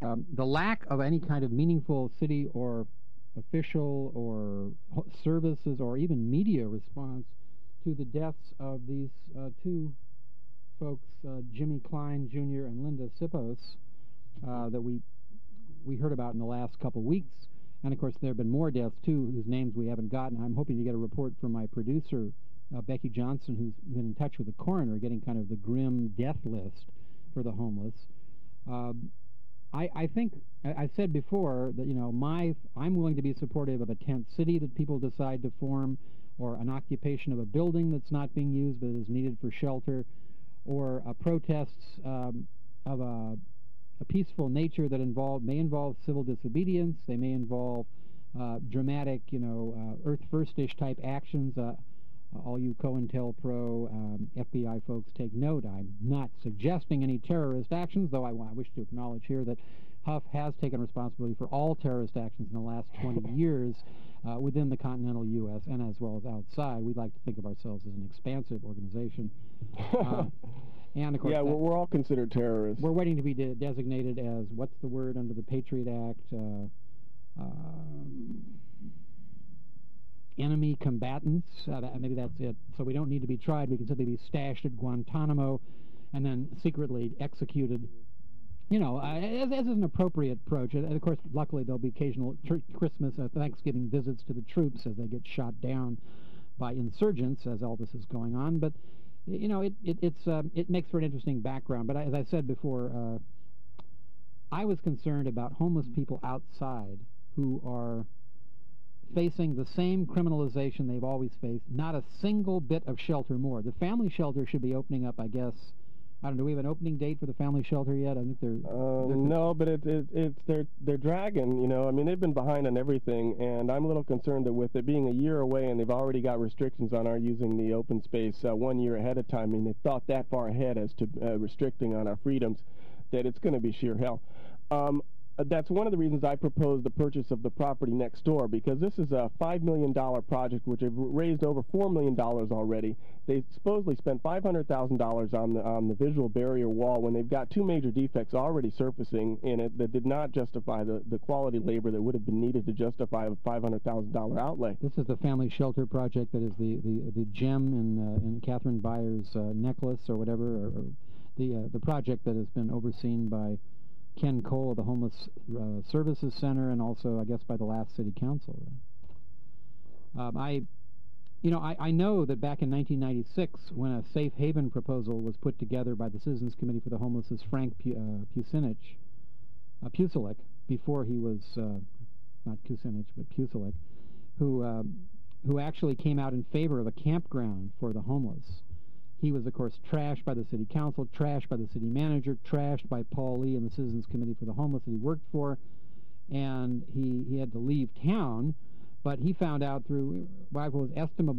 the lack of any kind of meaningful city or official or services or even media response to the deaths of these two folks, Jimmy Klein Jr. and Linda Sipos, that we heard about in the last couple weeks. And, of course, there have been more deaths, too, whose names we haven't gotten. I'm hoping to get a report from my producer, Becky Johnson, who's been in touch with the coroner, getting kind of the grim death list for the homeless. I think, I've said before that, you know, I'm willing to be supportive of a tent city that people decide to form, or an occupation of a building that's not being used but is needed for shelter, or protests of a peaceful nature that may involve civil disobedience. They may involve dramatic, you know, Earth First-ish type actions. All you COINTELPRO FBI folks take note. I'm not suggesting any terrorist actions, though I wish to acknowledge here that Huff has taken responsibility for all terrorist actions in the last 20 years within the continental U.S. and as well as outside. We'd like to think of ourselves as an expansive organization. And of course, yeah, we're all considered terrorists. We're waiting to be designated as, what's the word under the Patriot Act? Enemy combatants. Maybe that's it. So we don't need to be tried. We can simply be stashed at Guantanamo and then secretly executed, you know, as an appropriate approach. And of course, luckily, there'll be occasional Christmas, Thanksgiving visits to the troops as they get shot down by insurgents as all this is going on. But you know, it makes for an interesting background. But as I said before, I was concerned about homeless people outside who are facing the same criminalization they've always faced, not a single bit of shelter more. The family shelter should be opening up, I guess. I don't know, do we have an opening date for the family shelter yet? I think they're no, but they're dragging, you know. I mean, they've been behind on everything, and I'm a little concerned that with it being a year away and they've already got restrictions on our using the open space 1 year ahead of time. I mean, they've thought that far ahead as to restricting on our freedoms, that it's going to be sheer hell. That's one of the reasons I proposed the purchase of the property next door, because this is a $5 million project which have raised over $4 million already. They supposedly spent $500,000 on the visual barrier wall when they've got two major defects already surfacing in it that did not justify the quality labor that would have been needed to justify a $500,000 outlay. This is the family shelter project that is the gem in Catherine Byers' necklace or whatever, or the project that has been overseen by Ken Cole of the Homeless Services Center, and also, I guess, by the last City Council. Right? I know that back in 1996, when a safe haven proposal was put together by the Citizens Committee for the Homeless, Frank Pusilik, before he was not Kucinich, but Pusilik, who actually came out in favor of a campground for the homeless. He was, of course, trashed by the city council, trashed by the city manager, trashed by Paul Lee and the Citizens Committee for the Homeless that he worked for, and he had to leave town. But he found out through what was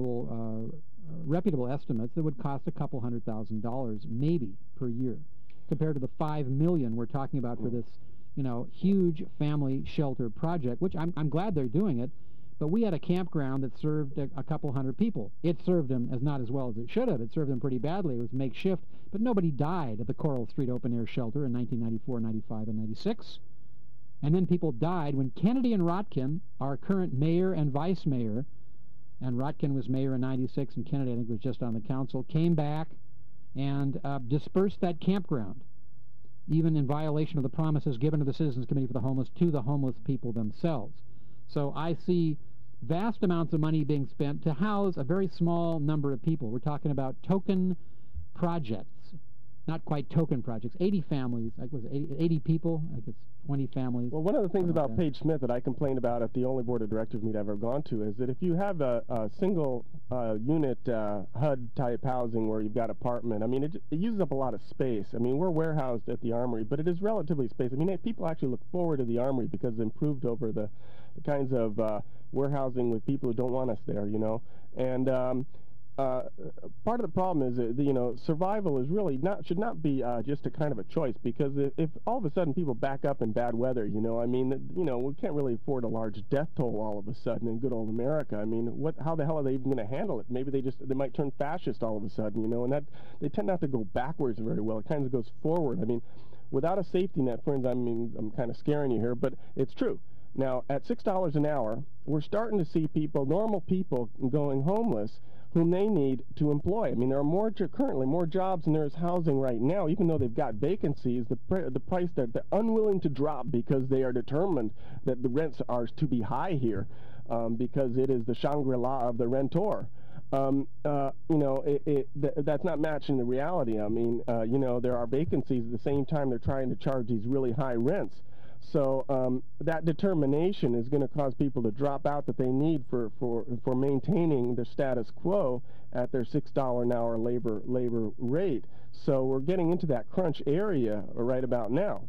reputable estimates that it would cost a couple $100,000 maybe per year, compared to the $5 million we're talking about for this, you know, huge family shelter project. Which I'm glad they're doing it. But we had a campground that served a couple hundred people. It served them not as well as it should have. It served them pretty badly. It was makeshift, but nobody died at the Coral Street Open Air Shelter in 1994, 95, and 96. And then people died when Kennedy and Rotkin, our current mayor and vice mayor, and Rotkin was mayor in 96, and Kennedy, I think, was just on the council, came back and dispersed that campground, even in violation of the promises given to the Citizens Committee for the Homeless to the homeless people themselves. So I see vast amounts of money being spent to house a very small number of people. We're talking about token projects, not quite token projects. 80 families, like was it 80 people? I guess 20 families. Well, one of the things about Page Smith that I complained about at the only board of directors meet I've ever gone to is that if you have a single unit HUD type housing where you've got apartment, I mean, it uses up a lot of space. I mean, we're warehoused at the Armory, but it is relatively space. I mean, people actually look forward to the Armory because it's improved over the kinds of warehousing with people who don't want us there, you know. And part of the problem is that, you know, survival is really should not be just a kind of a choice, because if all of a sudden people back up in bad weather, you know, I mean, you know, we can't really afford a large death toll all of a sudden in good old America. I mean, how the hell are they even going to handle it? Maybe they might turn fascist all of a sudden, you know, and that they tend not to go backwards very well. It kind of goes forward. I mean, without a safety net, friends, I mean, I'm kind of scaring you here, but it's true. Now, at $6 an hour, we're starting to see people, normal people, going homeless whom they need to employ. I mean, there are currently more jobs than there is housing right now, even though they've got vacancies. The price they're unwilling to drop because they are determined that the rents are to be high here, because it is the Shangri-La of the rentor. That's not matching the reality. I mean, there are vacancies at the same time they're trying to charge these really high rents. So that determination is going to cause people to drop out that they need for maintaining the status quo at their $6 an hour labor rate. So we're getting into that crunch area right about now.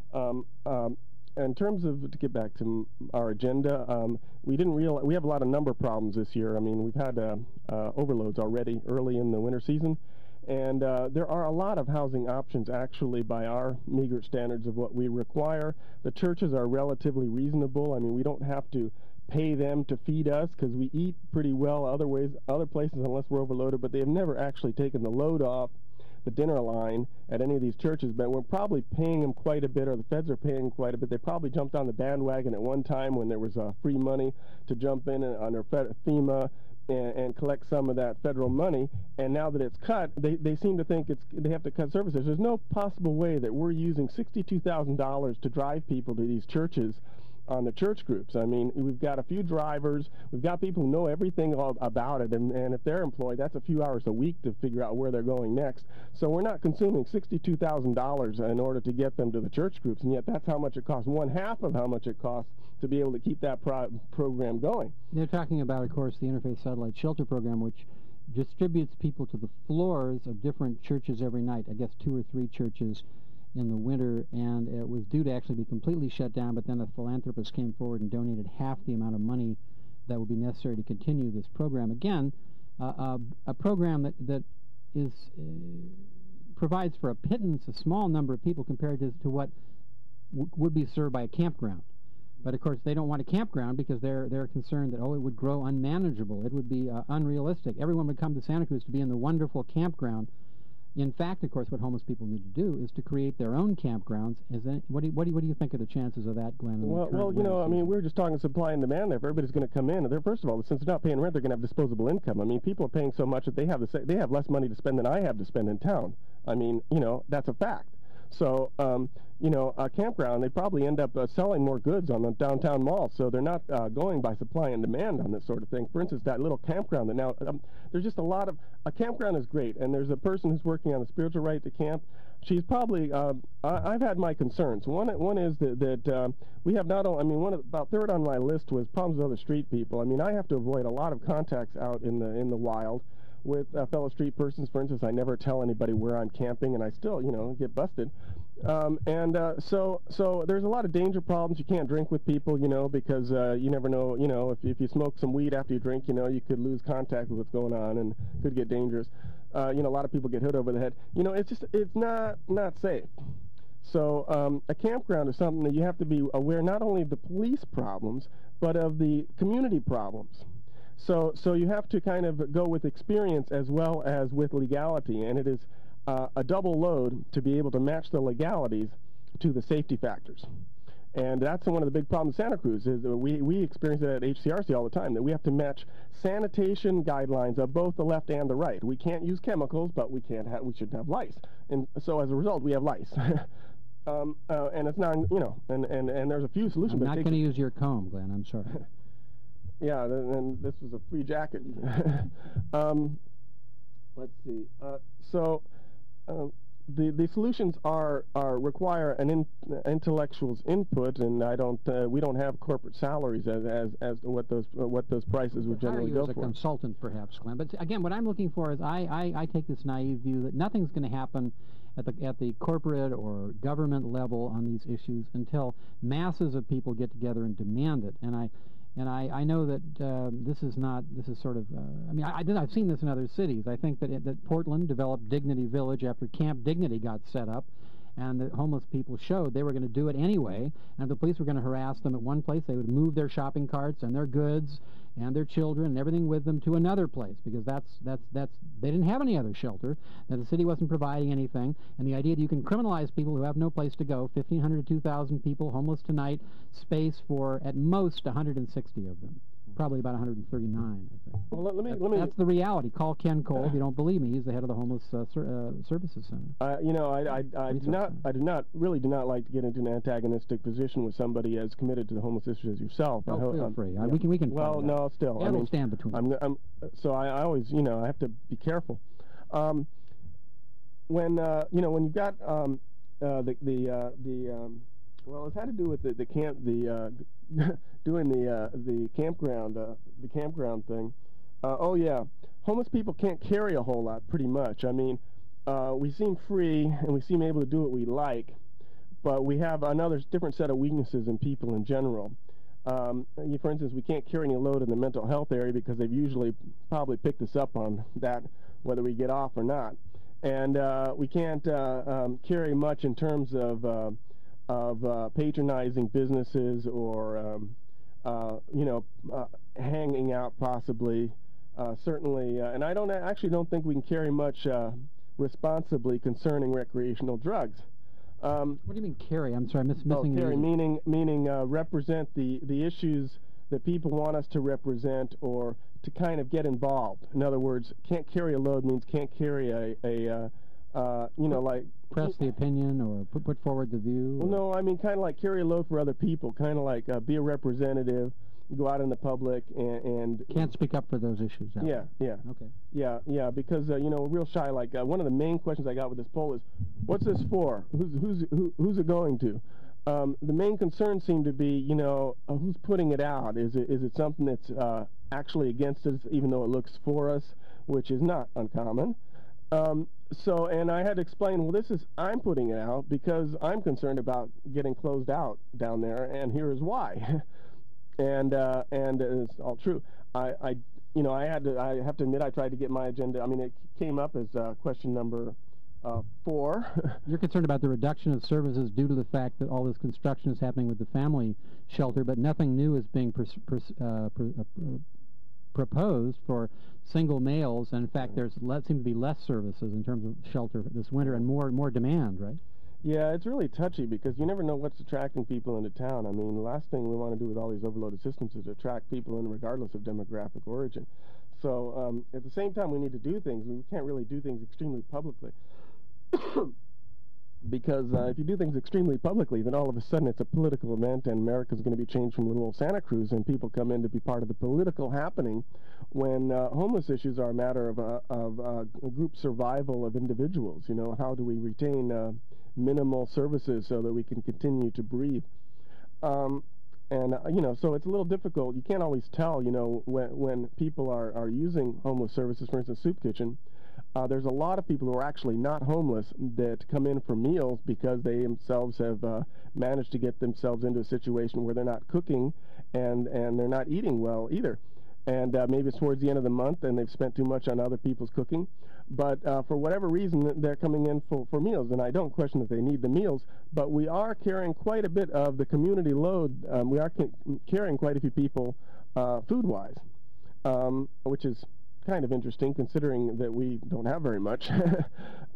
In terms of, to get back to our agenda, we have a lot of number problems this year. I mean, we've had overloads already early in the winter season. And there are a lot of housing options, actually, by our meager standards of what we require. The churches are relatively reasonable. I mean, we don't have to pay them to feed us because we eat pretty well other places unless we're overloaded, but they have never actually taken the load off the dinner line at any of these churches. But we're probably paying them quite a bit, or the feds are paying quite a bit. They probably jumped on the bandwagon at one time when there was free money to jump in under FEMA and collect some of that federal money, and now that it's cut, they seem to think they have to cut services. There's no possible way that we're using $62,000 to drive people to these churches on the church groups. I mean, we've got a few drivers, we've got people who know everything about it, and if they're employed, that's a few hours a week to figure out where they're going next. So we're not consuming $62,000 in order to get them to the church groups, and yet that's how much it costs, 1/2 of how much it costs to be able to keep that program going. They're talking about, of course, the Interfaith Satellite Shelter Program, which distributes people to the floors of different churches every night, I guess 2 or 3 churches in the winter, and it was due to actually be completely shut down, but then a philanthropist came forward and donated half the amount of money that would be necessary to continue this program. Again, a program that is provides for a pittance, a small number of people compared to what would be served by a campground. But of course, they don't want a campground because they're concerned that, it would grow unmanageable. It would be unrealistic. Everyone would come to Santa Cruz to be in the wonderful campground. In fact, of course, what homeless people need to do is to create their own campgrounds. What do you think of the chances of that, Glenn? Well, I mean, we were just talking supply and demand. If everybody's going to come in, first of all, since they're not paying rent, they're going to have disposable income. I mean, people are paying so much that they have less money to spend than I have to spend in town. I mean, that's a fact. So, a campground, they probably end up selling more goods on the downtown mall, so they're not going by supply and demand on this sort of thing. For instance, that little campground that now, there's just a campground is great, and there's a person who's working on the spiritual right to camp. She's probably, I've had my concerns. One is that we have not only, I mean, about third on my list was problems with other street people. I mean, I have to avoid a lot of contacts out in the wild with fellow street persons. For instance, I never tell anybody where I'm camping, and I still, get busted. So there's a lot of danger problems. You can't drink with people, because you never know, if you smoke some weed after you drink, you could lose contact with what's going on and could get dangerous. A lot of people get hit over the head. It's not safe. So a campground is something that you have to be aware not only of the police problems, but of the community problems. So you have to kind of go with experience as well as with legality, and it is a double load to be able to match the legalities to the safety factors. And that's one of the big problems in Santa Cruz, is we experience it at HCRC all the time, that we have to match sanitation guidelines of both the left and the right. We can't use chemicals, but we shouldn't have lice. And so as a result, we have lice. And it's not, and there's a few solutions. I'm not going to use your comb, Glenn, I'm sorry. Yeah, and this was a free jacket. Let's see. The solutions require an intellectual's input, and we don't have corporate salaries as to what those prices would generally go for. As a consultant, perhaps, Glenn. But again, what I'm looking for is I take this naive view that nothing's going to happen at the corporate or government level on these issues until masses of people get together and demand it. And I know that this is sort of, I've seen this in other cities. I think that Portland developed Dignity Village after Camp Dignity got set up, and the homeless people showed they were going to do it anyway, and if the police were going to harass them at one place, they would move their shopping carts and their goods and their children and everything with them to another place, because they didn't have any other shelter, that the city wasn't providing anything, and the idea that you can criminalize people who have no place to go, 1,500 to 2,000 people homeless tonight, space for at most 160 of them. Probably about 139, I think. Well, let me. That's the reality. Call Ken Cole if you don't believe me. He's the head of the Homeless Services Center. You know, I do not like to get into an antagonistic position with somebody as committed to the homeless issues as yourself. Oh, feel free. Yeah. We can. Well, no, still. Yeah, we'll stand between. So I always, you know, I have to be careful. When you've got well, it had to do with the camp, doing the campground thing. Oh yeah, homeless people can't carry a whole lot, pretty much. I mean, we seem free and we seem able to do what we like, but we have another different set of weaknesses in people in general. For instance, we can't carry any load in the mental health area because they've usually probably picked us up on that, whether we get off or not. And we can't carry much in terms of patronizing businesses or hanging out possibly, certainly, and I actually don't think we can carry much responsibly concerning recreational drugs. What do you mean carry? I'm sorry, I'm missing. Carry meaning represent the issues that people want us to represent, or to kind of get involved. In other words, can't carry a load means can't carry like press the opinion or put forward the view. Well, no, I mean kind of like carry a load for other people, kind of like be a representative, go out in the public and can't speak up for those issues. Yeah. Okay. Yeah, because we're real shy. Like one of the main questions I got with this poll is, what's this for? Who's it going to? The main concern seemed to be, who's putting it out? Is it something that's actually against us, even though it looks for us, which is not uncommon. And I had to explain, well, I'm putting it out because I'm concerned about getting closed out down there, and here is why. and it's all true. I have to admit, I tried to get my agenda. I mean, it came up as question number 4. You're concerned about the reduction of services due to the fact that all this construction is happening with the family shelter, but nothing new is being proposed for single males, and in fact seems to be less services in terms of shelter this winter and more demand, right? Yeah, it's really touchy because you never know what's attracting people into town. I mean, the last thing we want to do with all these overloaded systems is attract people in regardless of demographic origin. So at the same time, we need to do things. We can't really do things extremely publicly. Because if you do things extremely publicly, then all of a sudden it's a political event, and America's going to be changed from little old Santa Cruz, and people come in to be part of the political happening, when homeless issues are a matter of group survival of individuals. How do we retain minimal services so that we can continue to breathe? So it's a little difficult. You can't always tell, when people are using homeless services, for instance, Soup Kitchen. There's a lot of people who are actually not homeless that come in for meals because they themselves have managed to get themselves into a situation where they're not cooking and they're not eating well either. And maybe it's towards the end of the month and they've spent too much on other people's cooking. But for whatever reason, they're coming in for meals. And I don't question that they need the meals, but we are carrying quite a bit of the community load. We are carrying quite a few people food-wise, which is kind of interesting considering that we don't have very much. Ed,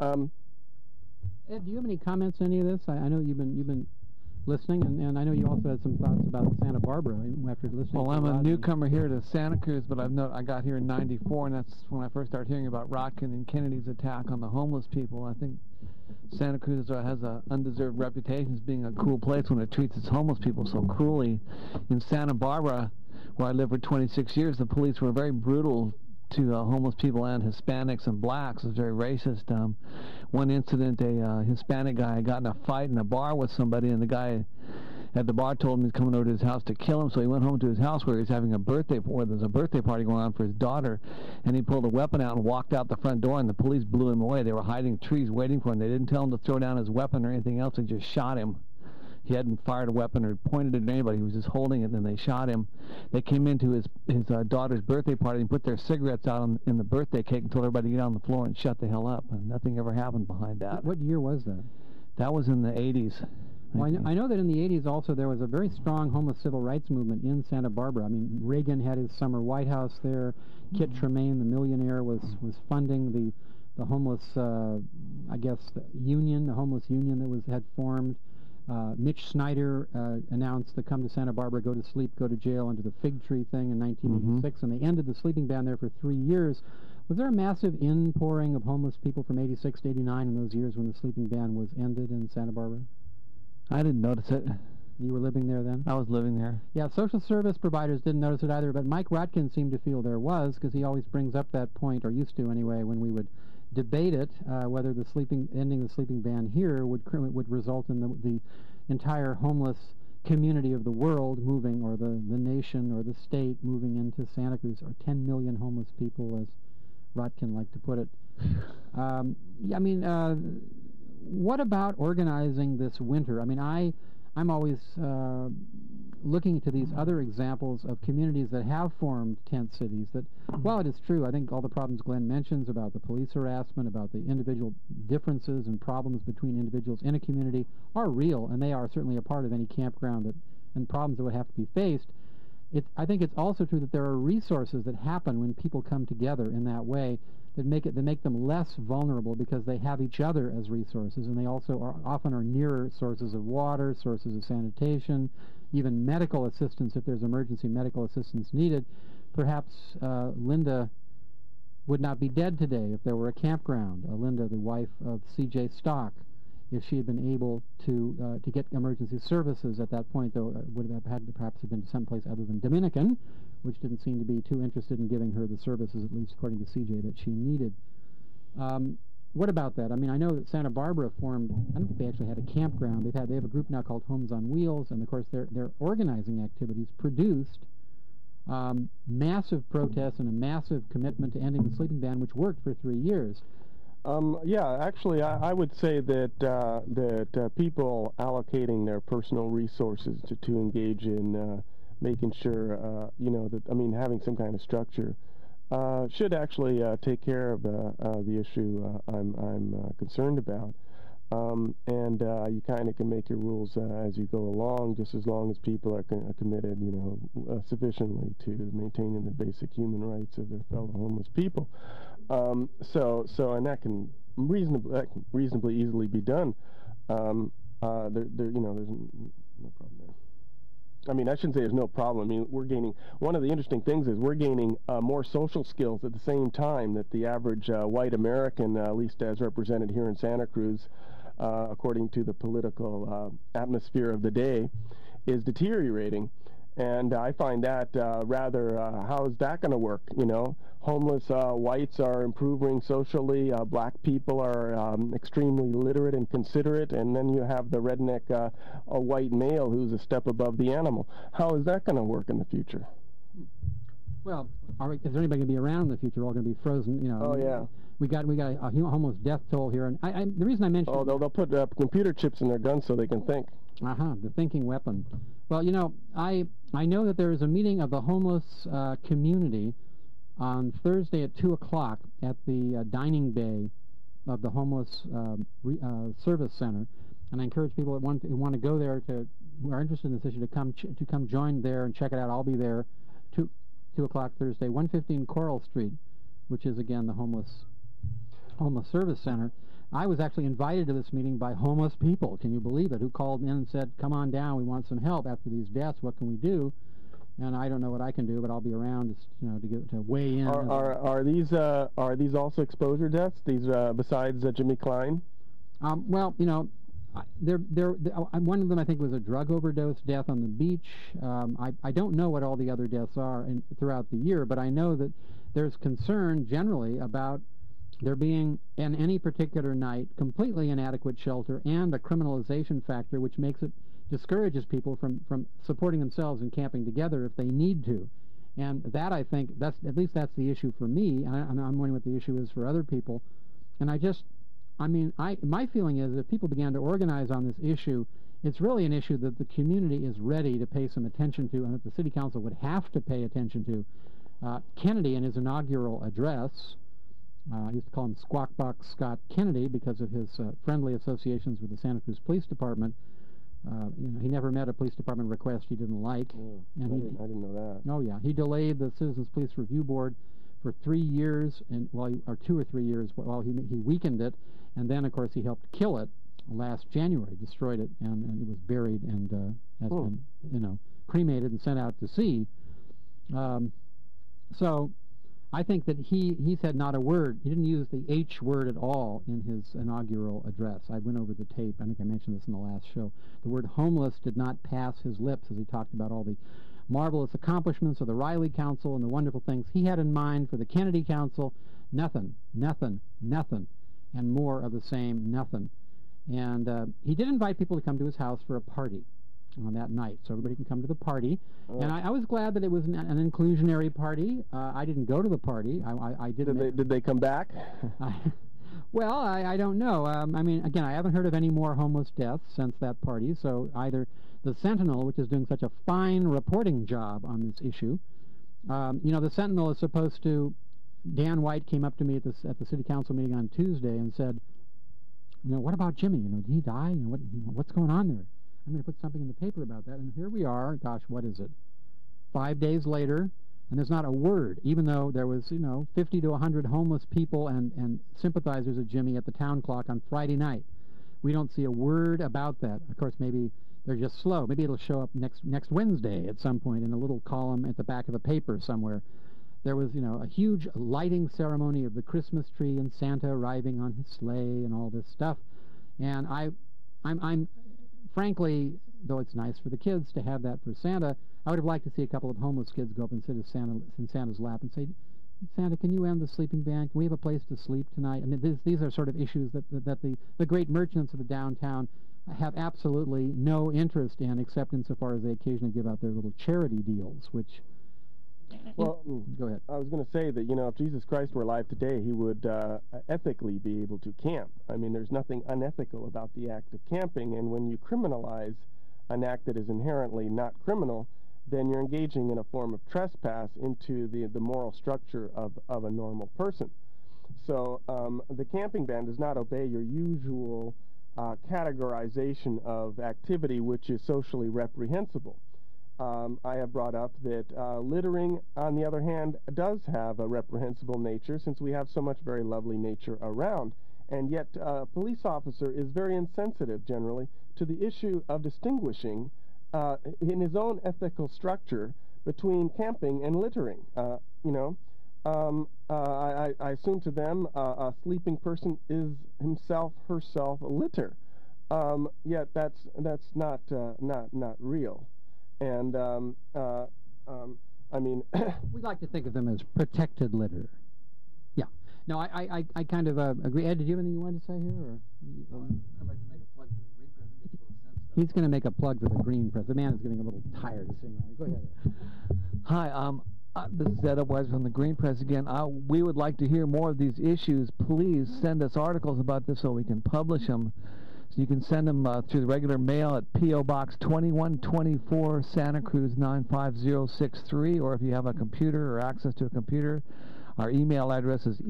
do you have any comments on any of this? I know you've been listening, and I know you also had some thoughts about Santa Barbara after listening. Well, I'm a newcomer here to Santa Cruz, but I got here in '94, and that's when I first started hearing about Rotkin and Kennedy's attack on the homeless people. I think Santa Cruz has an undeserved reputation as being a cool place when it treats its homeless people so cruelly. In Santa Barbara, where I lived for 26 years, the police were very brutal to homeless people and Hispanics and blacks. It was very racist. One incident, a Hispanic guy got in a fight in a bar with somebody, and the guy at the bar told him he's coming over to his house to kill him, so he went home to his house where he was having where there's a birthday party going on for his daughter, and he pulled a weapon out and walked out the front door, and the police blew him away. They were hiding trees waiting for him. They didn't tell him to throw down his weapon or anything else. They just shot him. He hadn't fired a weapon or pointed it at anybody. He was just holding it, and they shot him. They came into his daughter's birthday party and put their cigarettes out in the birthday cake and told everybody to get on the floor and shut the hell up. And nothing ever happened behind that. What year was that? That was in the 80s. Well, I know that in the 80s also there was a very strong homeless civil rights movement in Santa Barbara. I mean, Reagan had his summer White House there. Kit Tremaine, the millionaire, was funding the homeless, I guess, the homeless union that had formed. Mitch Snyder announced the Come to Santa Barbara, Go to Sleep, Go to Jail under the Fig Tree thing in 1986, and they ended the sleeping ban there for 3 years. Was there a massive inpouring of homeless people from 86 to 89 in those years when the sleeping ban was ended in Santa Barbara? I didn't notice it. You were living there then? I was living there. Yeah, social service providers didn't notice it either, but Mike Rotkin seemed to feel there was, because he always brings up that point, or used to anyway, when we would debate it, whether the ending the sleeping ban here would result in the entire homeless community of the world moving, or the nation or the state moving into Santa Cruz, or 10 million homeless people, as Rotkin liked to put it. Yeah, I mean, what about organizing this winter? I mean, I'm always looking to these other examples of communities that have formed tent cities that, while it is true, I think all the problems Glenn mentions about the police harassment, about the individual differences and problems between individuals in a community are real, and they are certainly a part of any campground and problems that would have to be faced. I think it's also true that there are resources that happen when people come together in that way that make them less vulnerable because they have each other as resources, and they also often are nearer sources of water, sources of sanitation, even medical assistance if there's emergency medical assistance needed. Perhaps Linda would not be dead today if there were a campground. Linda, the wife of C.J. Stock, if she had been able to get emergency services at that point, though would have had to perhaps have been someplace other than Dominican, which didn't seem to be too interested in giving her the services, at least according to CJ, that she needed. What about that? I mean, I know that Santa Barbara formed, I don't think they actually had a campground. They have a group now called Homes on Wheels, and of course their organizing activities produced massive protests and a massive commitment to ending the sleeping ban, which worked for 3 years. Yeah, actually, I would say that people allocating their personal resources to engage in making sure, having some kind of structure should actually take care of the issue I'm concerned about. You kind of can make your rules as you go along, just as long as people are committed, sufficiently to maintaining the basic human rights of their fellow homeless people. And that can reasonably easily be done. There's no problem there. I mean, I shouldn't say there's no problem. I mean, we're gaining, one of the interesting things is we're gaining more social skills at the same time that the average white American, at least as represented here in Santa Cruz, according to the political atmosphere of the day, is deteriorating. And I find that rather, how is that going to work? Homeless whites are improving socially, black people are extremely literate and considerate, and then you have the redneck a white male who's a step above the animal. How is that going to work in the future? Well, is there anybody going to be around in the future? We're all going to be frozen, Oh, yeah. We got a homeless death toll here, and the reason I mentioned... Oh, they'll put computer chips in their guns so they can think. The thinking weapon. Well, I know that there is a meeting of the homeless community on Thursday at 2 o'clock at the dining bay of the homeless service center, and I encourage people who want to go there who are interested in this issue to come join there and check it out. I'll be there 2 o'clock Thursday, 115 Coral Street, which is again the homeless service center. I was actually invited to this meeting by homeless people, can you believe it, who called in and said, come on down, we want some help after these deaths, what can we do? And I don't know what I can do, but I'll be around to weigh in. Are these also exposure deaths, these besides Jimmy Klein? Well, one of them I think was a drug overdose death on the beach. I don't know what all the other deaths are throughout the year, but I know that there's concern generally about there being, in any particular night, completely inadequate shelter and a criminalization factor which discourages people from supporting themselves and camping together if they need to. And that, I think, that's the issue for me, and I'm wondering what the issue is for other people. And my feeling is if people began to organize on this issue, it's really an issue that the community is ready to pay some attention to, and that the City Council would have to pay attention to. Kennedy, in his inaugural address, I used to call him Squawk Box Scott Kennedy because of his friendly associations with the Santa Cruz Police Department. He never met a police department request he didn't like. Oh, And I didn't know that. Oh yeah, he delayed the Citizens Police Review Board for 3 years, or 2 or 3 years, while he weakened it, and then of course he helped kill it last January, destroyed it, and it was buried and has been cremated and sent out to sea. So I think that he said not a word. He didn't use the H word at all in his inaugural address. I went over the tape. I think I mentioned this in the last show. The word homeless did not pass his lips as he talked about all the marvelous accomplishments of the Riley Council and the wonderful things he had in mind for the Kennedy Council. Nothing, nothing, nothing, and more of the same nothing. And he did invite people to come to his house for a party on that night, so everybody can come to the party. And I was glad that it was an inclusionary party. I didn't go to the party. I didn't. Did they come back? Well, I don't know. I mean, again, I haven't heard of any more homeless deaths since that party, so either the Sentinel, which is doing such a fine reporting job on this issue, the Sentinel is supposed to, Dan White came up to me at the city council meeting on Tuesday and said, what about Jimmy? Did he die? What's going on there? I'm going to put something in the paper about that. And here we are, gosh, what is it? 5 days later, and there's not a word, even though there was, 50 to 100 homeless people and sympathizers of Jimmy at the town clock on Friday night. We don't see a word about that. Of course, maybe they're just slow. Maybe it'll show up next Wednesday at some point in a little column at the back of the paper somewhere. There was, a huge lighting ceremony of the Christmas tree and Santa arriving on his sleigh and all this stuff. And I'm frankly, though it's nice for the kids to have that for Santa, I would have liked to see a couple of homeless kids go up and sit in Santa's lap and say, Santa, can you end the sleeping ban? Can we have a place to sleep tonight? I mean, these are sort of issues that the great merchants of the downtown have absolutely no interest in, except insofar as they occasionally give out their little charity deals, which... Well, go ahead. I was going to say that, if Jesus Christ were alive today, he would ethically be able to camp. I mean, there's nothing unethical about the act of camping, and when you criminalize an act that is inherently not criminal, then you're engaging in a form of trespass into the moral structure of a normal person. So the camping ban does not obey your usual categorization of activity which is socially reprehensible. I have brought up that littering, on the other hand, does have a reprehensible nature since we have so much very lovely nature around. And yet a police officer is very insensitive, generally, to the issue of distinguishing in his own ethical structure between camping and littering. I assume to them a sleeping person is himself, herself, a litter. Yet that's not real. And, I mean... we like to think of them as protected litter. Yeah. No, I kind of agree. Ed, did you have anything you wanted to say here? Or I'd like to make a plug for the Green Press. It makes a little sense. He's going to make a plug for the Green Press. The man is getting a little tired of seeing that. Go ahead, Ed. Hi, this is Ed Upwise from the Green Press again. We would like to hear more of these issues. Please send us articles about this so we can publish them. So you can send them through the regular mail at P.O. Box 2124, Santa Cruz 95063, or if you have a computer or access to a computer, our email address is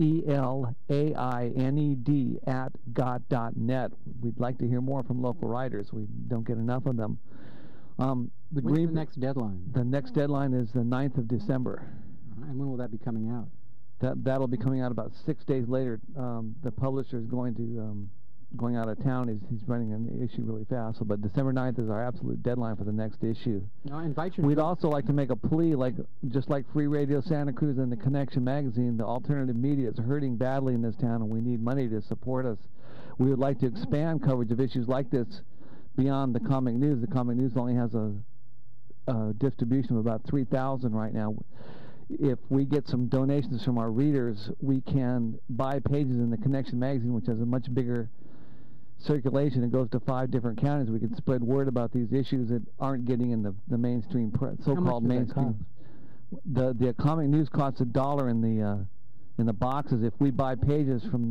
elained@got.net. We'd like to hear more from local writers. We don't get enough of them. When's the next deadline? The next deadline is the 9th of December. And when will that be coming out? That'll be coming out about 6 days later. The publisher is going out of town. He's running an issue really fast. But December 9th is our absolute deadline for the next issue. No, I invite you. We'd also like to make a plea, just like Free Radio Santa Cruz and the Connection magazine, the alternative media is hurting badly in this town, and we need money to support us. We would like to expand coverage of issues like this beyond the Comic News. The Comic News only has a distribution of about 3,000 right now. If we get some donations from our readers, we can buy pages in the Connection magazine, which has a much bigger circulation. It goes to 5 different counties. We can spread word about these issues that aren't getting in the mainstream press, so-called mainstream. The Comic News costs $1 in the boxes. If we buy pages from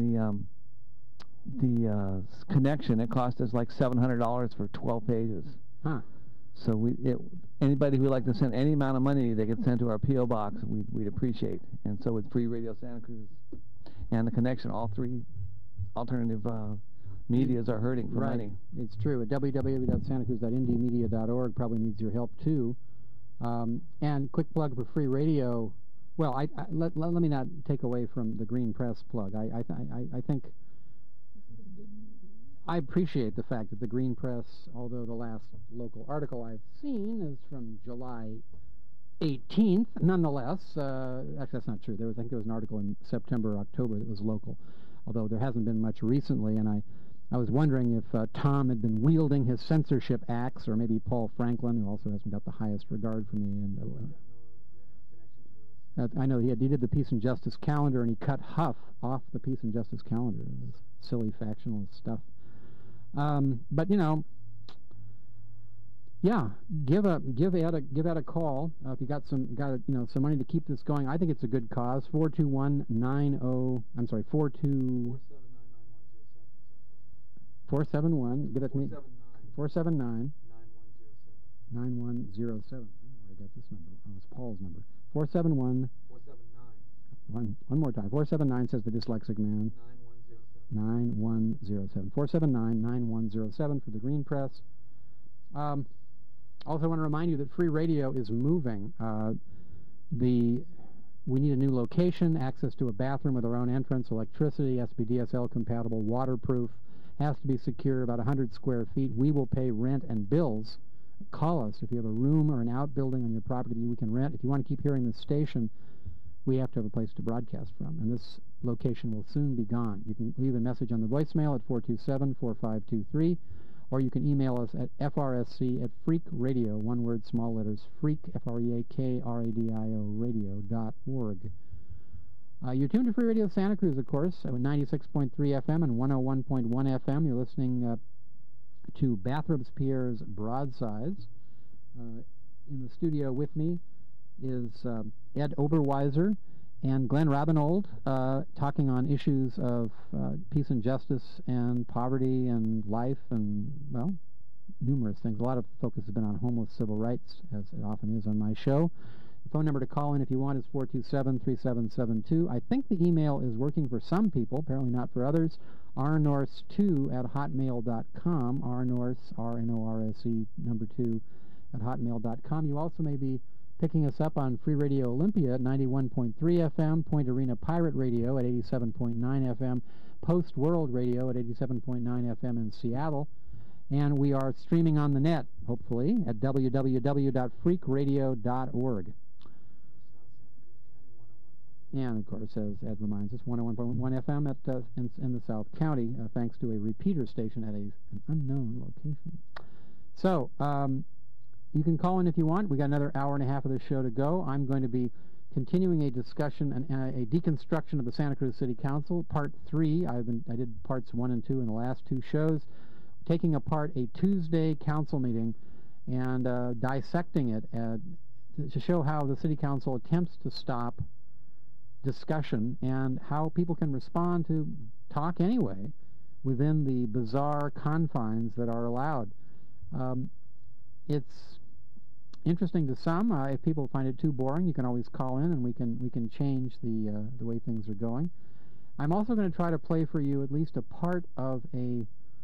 the Connection, it costs us like $700 for 12 pages. Huh. So anybody who would like to send any amount of money, they could send to our P.O. Box. We'd appreciate. And so with Free Radio Santa Cruz and the connection. All three alternative medias are hurting for Right. money. It's true. At www.santacruz.indiemedia.org probably needs your help too. And quick plug for free radio. Well, let me not take away from the Green Press plug. I think I appreciate the fact that the Green Press, although the last local article I've seen is from July 18th, nonetheless, actually that's not true. I think there was an article in September or October that was local, although there hasn't been much recently, and I was wondering if Tom had been wielding his censorship axe, or maybe Paul Franklin, who also hasn't got the highest regard for me. And I know he did the Peace and Justice calendar, and he cut Huff off the Peace and Justice calendar. It was silly factionalist stuff. But yeah, give Ed a call if you got some money to keep this going. I think it's a good cause. 471. Give it to me. 479 9107. I don't know where I got this number. Oh, it's Paul's number. 471. 479. One more time. 479 says the dyslexic man. 9107. 479-9107 for the Green Press. Also want to remind you that free radio is moving. We need a new location, access to a bathroom with our own entrance, electricity, SPDSL compatible, waterproof, has to be secure, about 100 square feet. We will pay rent and bills. Call us if you have a room or an outbuilding on your property that we can rent. If you want to keep hearing this station, we have to have a place to broadcast from, and this location will soon be gone. You can leave a message on the voicemail at 427-4523, or you can email us at frsc@freakradio, one word, small letters, freak, FREAKRADIO, radio.org. You're tuned to Free Radio Santa Cruz, of course, at 96.3 FM and 101.1 FM. You're listening to Bathrobes Pierre's Broadsides. In the studio with me is Ed Oberweiser and Glenn Rabinold, talking on issues of peace and justice and poverty and life and, well, numerous things. A lot of focus has been on homeless civil rights, as it often is on my show. The phone number to call in if you want is 427-3772. I think the email is working for some people, apparently not for others. rnorse2@hotmail.com. rnorse, R-N-O-R-S-E, number 2, at hotmail.com. You also may be picking us up on Free Radio Olympia at 91.3 FM, Point Arena Pirate Radio at 87.9 FM, Post World Radio at 87.9 FM in Seattle. And we are streaming on the net, hopefully, at www.freakradio.org. And, of course, as Ed reminds us, 101.1 FM in the South County, thanks to a repeater station at an unknown location. So, you can call in if you want. We got another hour and a half of the show to go. I'm going to be continuing a discussion and a deconstruction of the Santa Cruz City Council, Part 3. I did Parts 1 and 2 in the last two shows, taking apart a Tuesday council meeting and dissecting it to show how the City Council attempts to stop discussion and how people can respond to talk anyway within the bizarre confines that are allowed. It's interesting to some. If people find it too boring, you can always call in and we can change the way things are going. I'm also going to try to play for you at least a part of a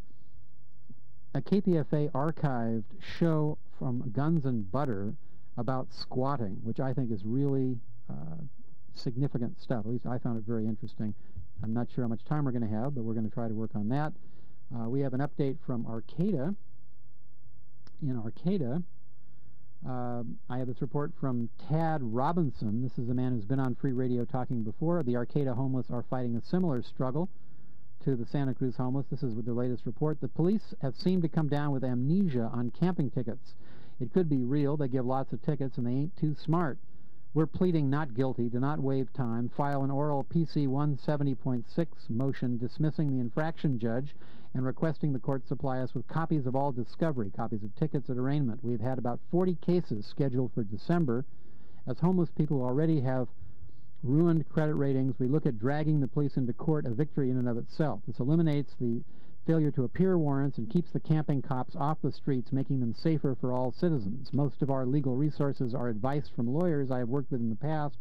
KPFA archived show from Guns and Butter about squatting, which I think is really significant stuff. At least I found it very interesting. I'm not sure how much time we're going to have, but we're going to try to work on that. We have an update from Arcata. In Arcata, I have this report from Tad Robinson. This is a man who's been on Free Radio talking before. The Arcata homeless are fighting a similar struggle to the Santa Cruz homeless. This is with their latest report. The police have seemed to come down with amnesia on camping tickets. It could be real. They give lots of tickets and they ain't too smart. We're pleading not guilty, do not waive time, file an oral PC 170.6 motion dismissing the infraction judge and requesting the court supply us with copies of all discovery, copies of tickets at arraignment. We've had about 40 cases scheduled for December. As homeless people already have ruined credit ratings, we look at dragging the police into court, a victory in and of itself. This eliminates the failure to appear warrants and keeps the camping cops off the streets, making them safer for all citizens. Most of our legal resources are advice from lawyers I have worked with in the past.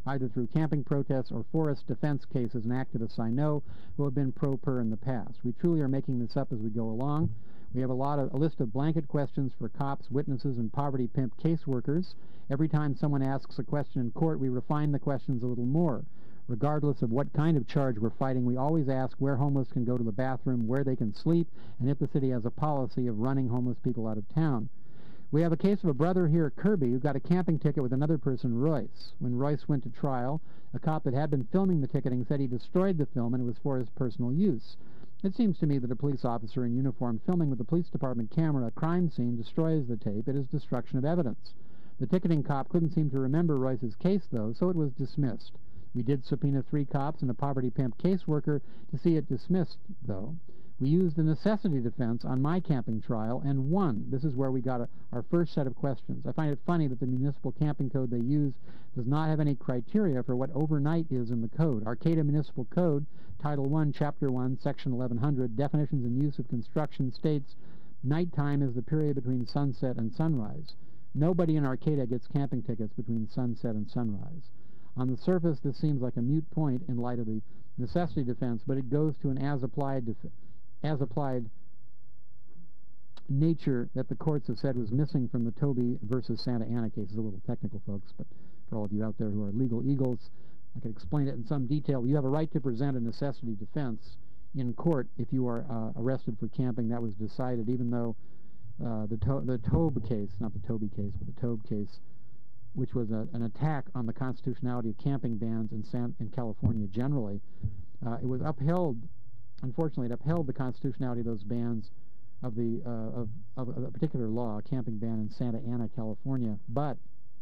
either through camping protests or forest defense cases, and activists I know who have been pro-per in the past. We truly are making this up as we go along. We have a list of blanket questions for cops, witnesses, and poverty pimp caseworkers. Every time someone asks a question in court, we refine the questions a little more. Regardless of what kind of charge we're fighting, we always ask where homeless can go to the bathroom, where they can sleep, and if the city has a policy of running homeless people out of town. We have a case of a brother here at Kirby who got a camping ticket with another person, Royce. When Royce went to trial, a cop that had been filming the ticketing said he destroyed the film and it was for his personal use. It seems to me that a police officer in uniform filming with the police department camera a crime scene destroys the tape. It is destruction of evidence. The ticketing cop couldn't seem to remember Royce's case, though, so it was dismissed. We did subpoena 3 cops and a poverty pimp caseworker to see it dismissed, though. We used the necessity defense on my camping trial and won. This is where we got our first set of questions. I find it funny that the municipal camping code they use does not have any criteria for what overnight is in the code. Arcata Municipal Code, Title I, Chapter 1, Section 1100, Definitions and Use of Construction states, nighttime is the period between sunset and sunrise. Nobody in Arcata gets camping tickets between sunset and sunrise. On the surface, this seems like a moot point in light of the necessity defense, but it goes to an as-applied nature that the courts have said was missing from the Toby versus Santa Ana case. It's a little technical, folks, but for all of you out there who are legal eagles, I can explain it in some detail. You have a right to present a necessity defense in court if you are arrested for camping. That was decided, even though the Tobe case, not the Toby case, but the Tobe case, which was an attack on the constitutionality of camping bans in California generally, it was upheld. Unfortunately, it upheld the constitutionality of those bans of a particular law, a camping ban in Santa Ana, California. But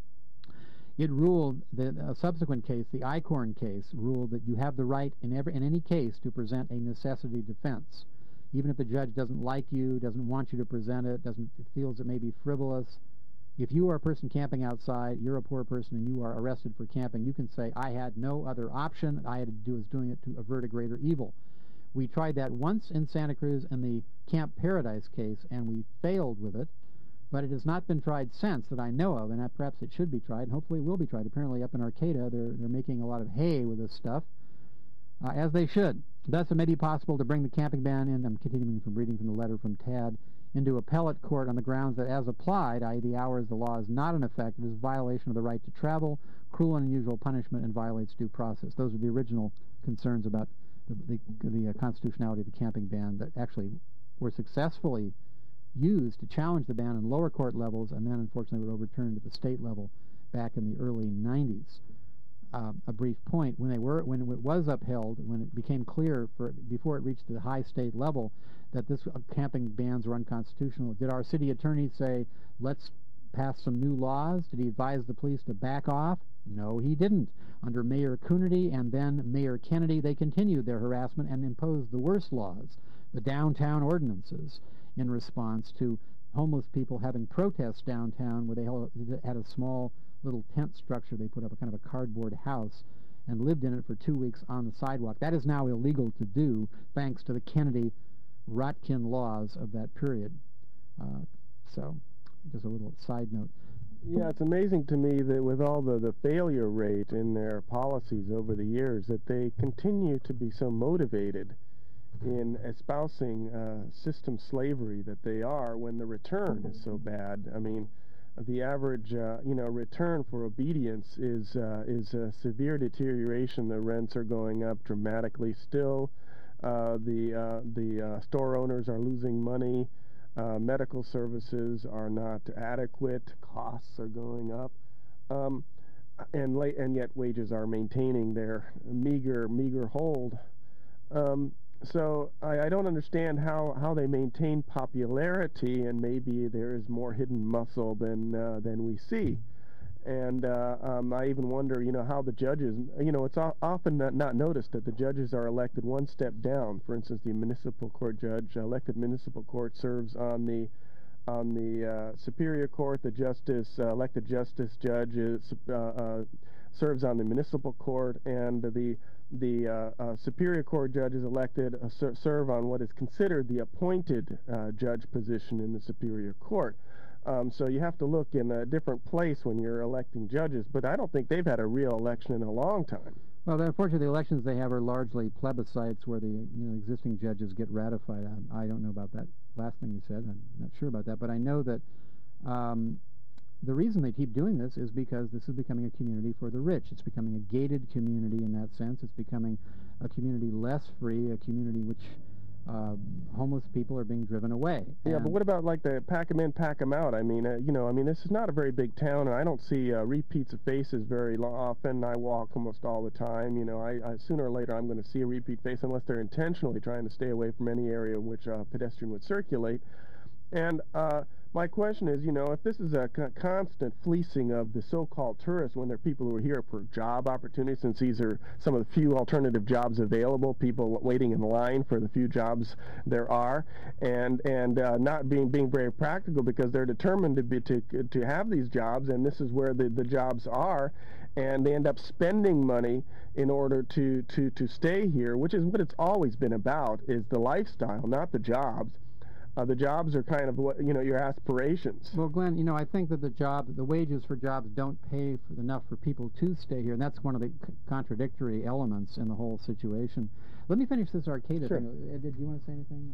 it ruled that a subsequent case, the Eichhorn case, ruled that you have the right in any case to present a necessity defense, even if the judge doesn't like you, doesn't want you to present it, feels it may be frivolous. If you are a person camping outside, you're a poor person, and you are arrested for camping, you can say, I had no other option. I had to do was doing it to avert a greater evil. We tried that once in Santa Cruz in the Camp Paradise case, and we failed with it, but it has not been tried since that I know of, and perhaps it should be tried, and hopefully it will be tried. Apparently up in Arcata, they're making a lot of hay with this stuff, as they should. Thus, it may be possible to bring the camping ban in, I'm continuing from reading from the letter from Tad, into appellate court on the grounds that as applied, i.e. the hours the law is not in effect, it is a violation of the right to travel, cruel and unusual punishment, and violates due process. Those are the original concerns about the constitutionality of the camping ban that actually were successfully used to challenge the ban in lower court levels, and then unfortunately were overturned at the state level back in the early 90s. A brief point, when it was upheld, when it became clear before it reached the high state level that this camping bans were unconstitutional, did our city attorney say, let's pass some new laws? Did he advise the police to back off? No, he didn't. Under Mayor Coonerty and then Mayor Kennedy, they continued their harassment and imposed the worst laws, the downtown ordinances, in response to homeless people having protests downtown where they had a small little tent structure. They put up a kind of a cardboard house and lived in it for 2 weeks on the sidewalk. That is now illegal to do, thanks to the Kennedy-Rotkin laws of that period. So, just a little side note. Yeah, it's amazing to me that with all the failure rate in their policies over the years, that they continue to be so motivated in espousing system slavery that they are when the return is so bad. I mean, the average, return for obedience is a severe deterioration. The rents are going up dramatically still. The store owners are losing money. Medical services are not adequate. Costs are going up. And yet wages are maintaining their meager hold. So I don't understand how they maintain popularity, and maybe there is more hidden muscle than we see. And I even wonder, how the judges, it's often not noticed that the judges are elected one step down. For instance, the municipal court judge, elected municipal court, serves on the Superior Court. The elected justice judge serves on the municipal court, and the Superior Court judges elected serve on what is considered the appointed judge position in the Superior Court. So you have to look in a different place when you're electing judges, but I don't think they've had a real election in a long time. Well, unfortunately, the elections they have are largely plebiscites where the existing judges get ratified. I don't know about that last thing you said. I'm not sure about that, but I know that the reason they keep doing this is because this is becoming a community for the rich. It's becoming a gated community in that sense. It's becoming a community less free, a community which homeless people are being driven away. Yeah, but what about like the pack 'em in, pack 'em out? I mean, this is not a very big town, and I don't see repeats of faces very often. I walk almost all the time. I sooner or later I'm going to see a repeat face unless they're intentionally trying to stay away from any area in which a pedestrian would circulate. And my question is, if this is a constant fleecing of the so-called tourists when they're people who are here for job opportunities, since these are some of the few alternative jobs available, people waiting in line for the few jobs there are, and not being very practical because they're determined to have these jobs, and this is where the jobs are, and they end up spending money in order to stay here, which is what it's always been about, is the lifestyle, not the jobs. The jobs are kind of what, your aspirations. Well, Glenn, I think that the wages for jobs don't pay enough for people to stay here, and that's one of the contradictory elements in the whole situation. Let me finish this Arcata Sure. thing. Did you want to say anything?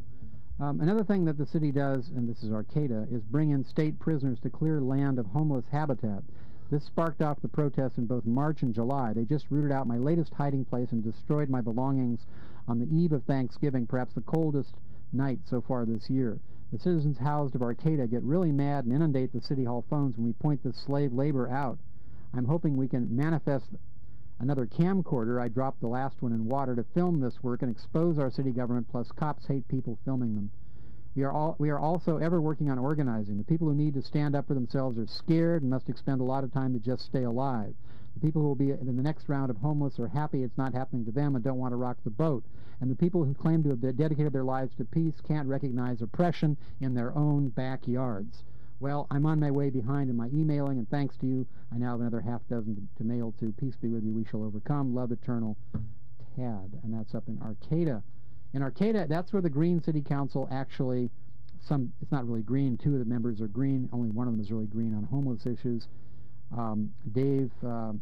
Another thing that the city does, and this is Arcata, is bring in state prisoners to clear land of homeless habitat. This sparked off the protests in both March and July. They just rooted out my latest hiding place and destroyed my belongings on the eve of Thanksgiving, perhaps the coldest night so far this year. The citizens housed of Arcata get really mad and inundate the City Hall phones when we point this slave labor out. I'm hoping we can manifest another camcorder. I dropped the last one in water to film this work and expose our city government, plus cops hate people filming them. We are also ever working on organizing. The people who need to stand up for themselves are scared and must expend a lot of time to just stay alive. The people who will be in the next round of homeless are happy it's not happening to them and don't want to rock the boat. And the people who claim to have dedicated their lives to peace can't recognize oppression in their own backyards. Well, I'm on my way behind in my emailing, and thanks to you, I now have another half dozen to mail to. Peace be with you, we shall overcome. Love eternal, Tad. And that's up in Arcata. In Arcata, that's where the Green City Council actually, it's not really green, two of the members are green, only one of them is really green on homeless issues. Dave, what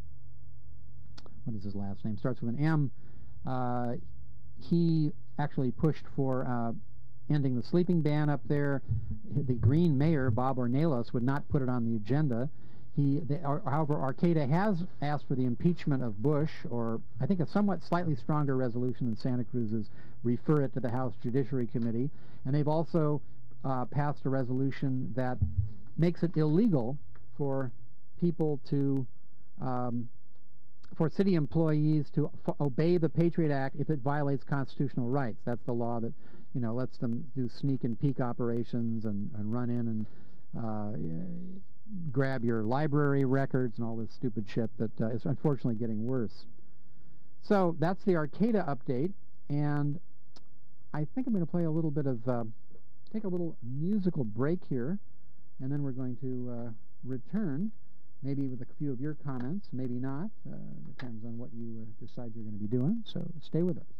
is his last name? Starts with an M. He actually pushed for ending the sleeping ban up there. The Green mayor, Bob Ornelas, would not put it on the agenda. However, Arcata has asked for the impeachment of Bush, or I think a somewhat slightly stronger resolution than Santa Cruz's, refer it to the House Judiciary Committee. And they've also passed a resolution that makes it illegal for people to, for city employees to obey the Patriot Act if it violates constitutional rights. That's the law that, lets them do sneak and peek operations and run in and grab your library records and all this stupid shit that is unfortunately getting worse. So that's the Arcata update, and I think I'm going to play a little bit of, take a little musical break here, and then we're going to return, maybe with a few of your comments, maybe not. Depends on what you decide you're going to be doing, so stay with us.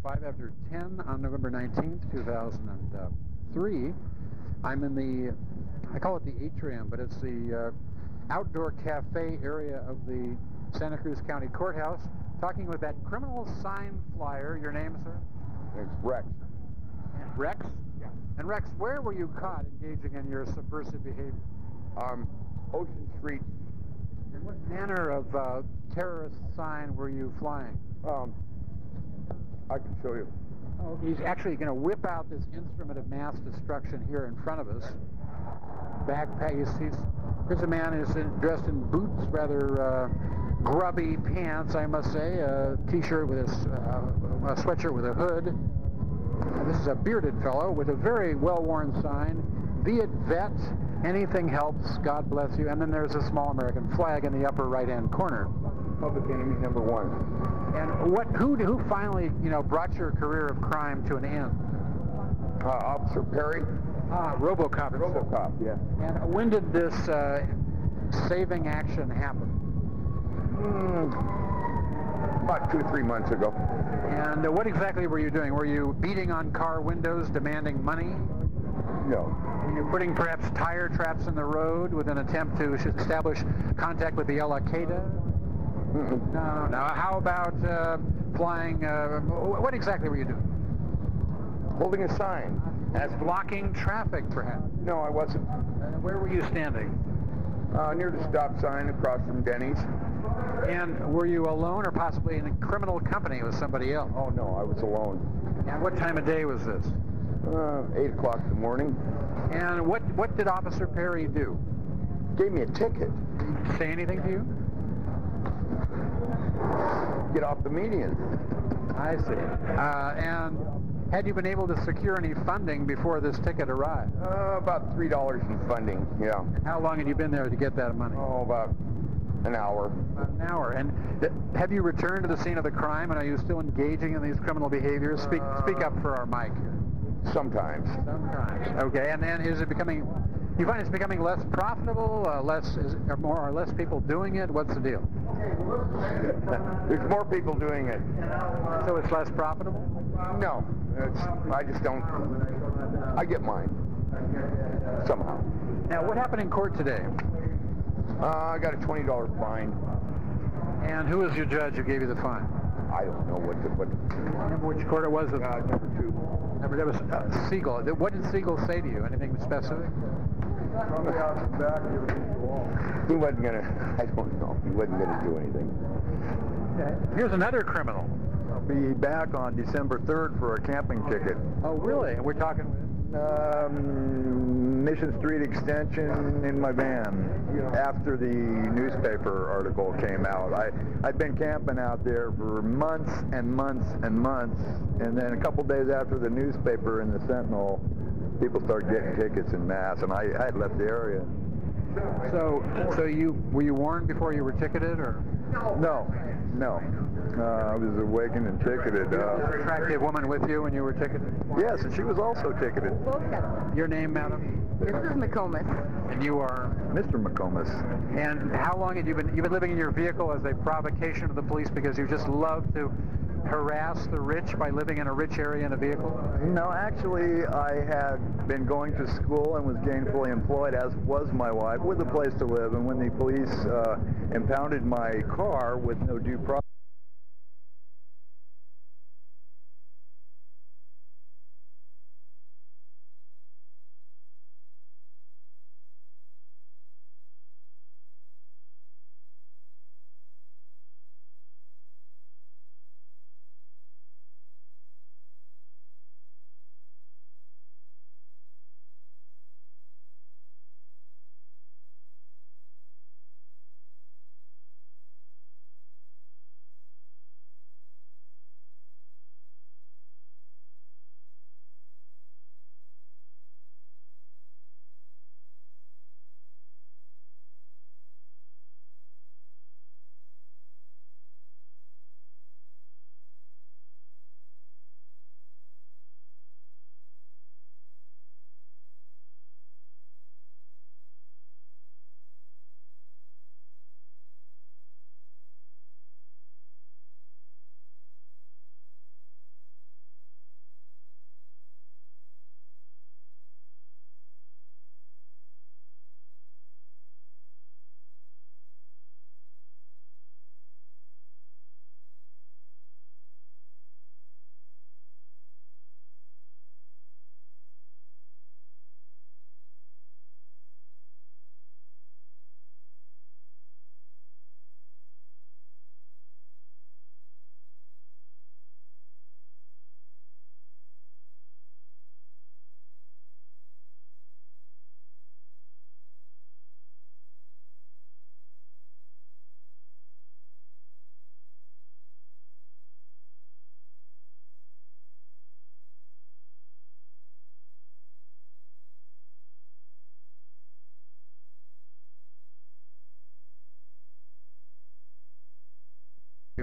5 after 10 on November 19th, 2003. I'm in the, I call it the atrium, but it's the outdoor cafe area of the Santa Cruz County Courthouse, talking with that criminal sign flyer. Your name, sir? It's Rex. Rex? Yeah. And Rex, where were you caught engaging in your subversive behavior? Ocean Street. And what manner of terrorist sign were you flying? I can show you. Oh, he's actually going to whip out this instrument of mass destruction here in front of us. Backpack. Here's a man who's dressed in boots, rather grubby pants, I must say. A T-shirt with a sweatshirt with a hood. This is a bearded fellow with a very well-worn sign. Viet Vet. Anything helps. God bless you. And then there's a small American flag in the upper right-hand corner. Public enemy number one. And who finally, brought your career of crime to an end? Officer Perry. RoboCop. RoboCop, yeah. And when did this saving action happen? About 2 or 3 months ago. And what exactly were you doing? Were you beating on car windows, demanding money? No. Were you putting perhaps tire traps in the road with an attempt to establish contact with the Al-Qaeda? No. How about flying? What exactly were you doing? Holding a sign. As blocking traffic, perhaps? No, I wasn't. Where were you standing? Near the stop sign across from Denny's. And were you alone or possibly in a criminal company with somebody else? Oh, no, I was alone. And what time of day was this? 8 o'clock in the morning. And what did Officer Perry do? Gave me a ticket. Did he say anything to you? Get off the median. I see. And had you been able to secure any funding before this ticket arrived? About $3 in funding, yeah. And how long had you been there to get that money? Oh, about an hour. About an hour. And have you returned to the scene of the crime, and are you still engaging in these criminal behaviors? Speak up for our mic here. Sometimes. Sometimes. Okay. And is it becoming? You find it's becoming less profitable? Are more or less people doing it? What's the deal? There's more people doing it. So it's less profitable? No. I just don't. I get mine. Somehow. Now, what happened in court today? I got a $20 fine. And who was your judge who gave you the fine? I don't know what. Remember which court it was? Number 2. That was Siegel. What did Siegel say to you? Anything specific? From the out the back, he wasn't gonna. I don't know. He wasn't gonna do anything. Okay. Here's another criminal. I'll be back on December 3rd for a camping ticket. Oh, really? And we're talking with? Mission Street Extension in my van after the newspaper article came out. I'd been camping out there for months and months and months, and then a couple days after the newspaper and the Sentinel, people started getting tickets en masse, and I had left the area. So were you warned before you were ticketed, or? No. I was awakened and ticketed. Was there an attractive woman with you when you were ticketed? Yes, and she was also ticketed. Your name, madam? Mrs. McComas. And you are? Mr. McComas. And how long had you've been living in your vehicle as a provocation to the police because you just love to harass the rich by living in a rich area in a vehicle? No, actually, I had been going to school and was gainfully employed, as was my wife, with a place to live. And when the police impounded my car with no due process,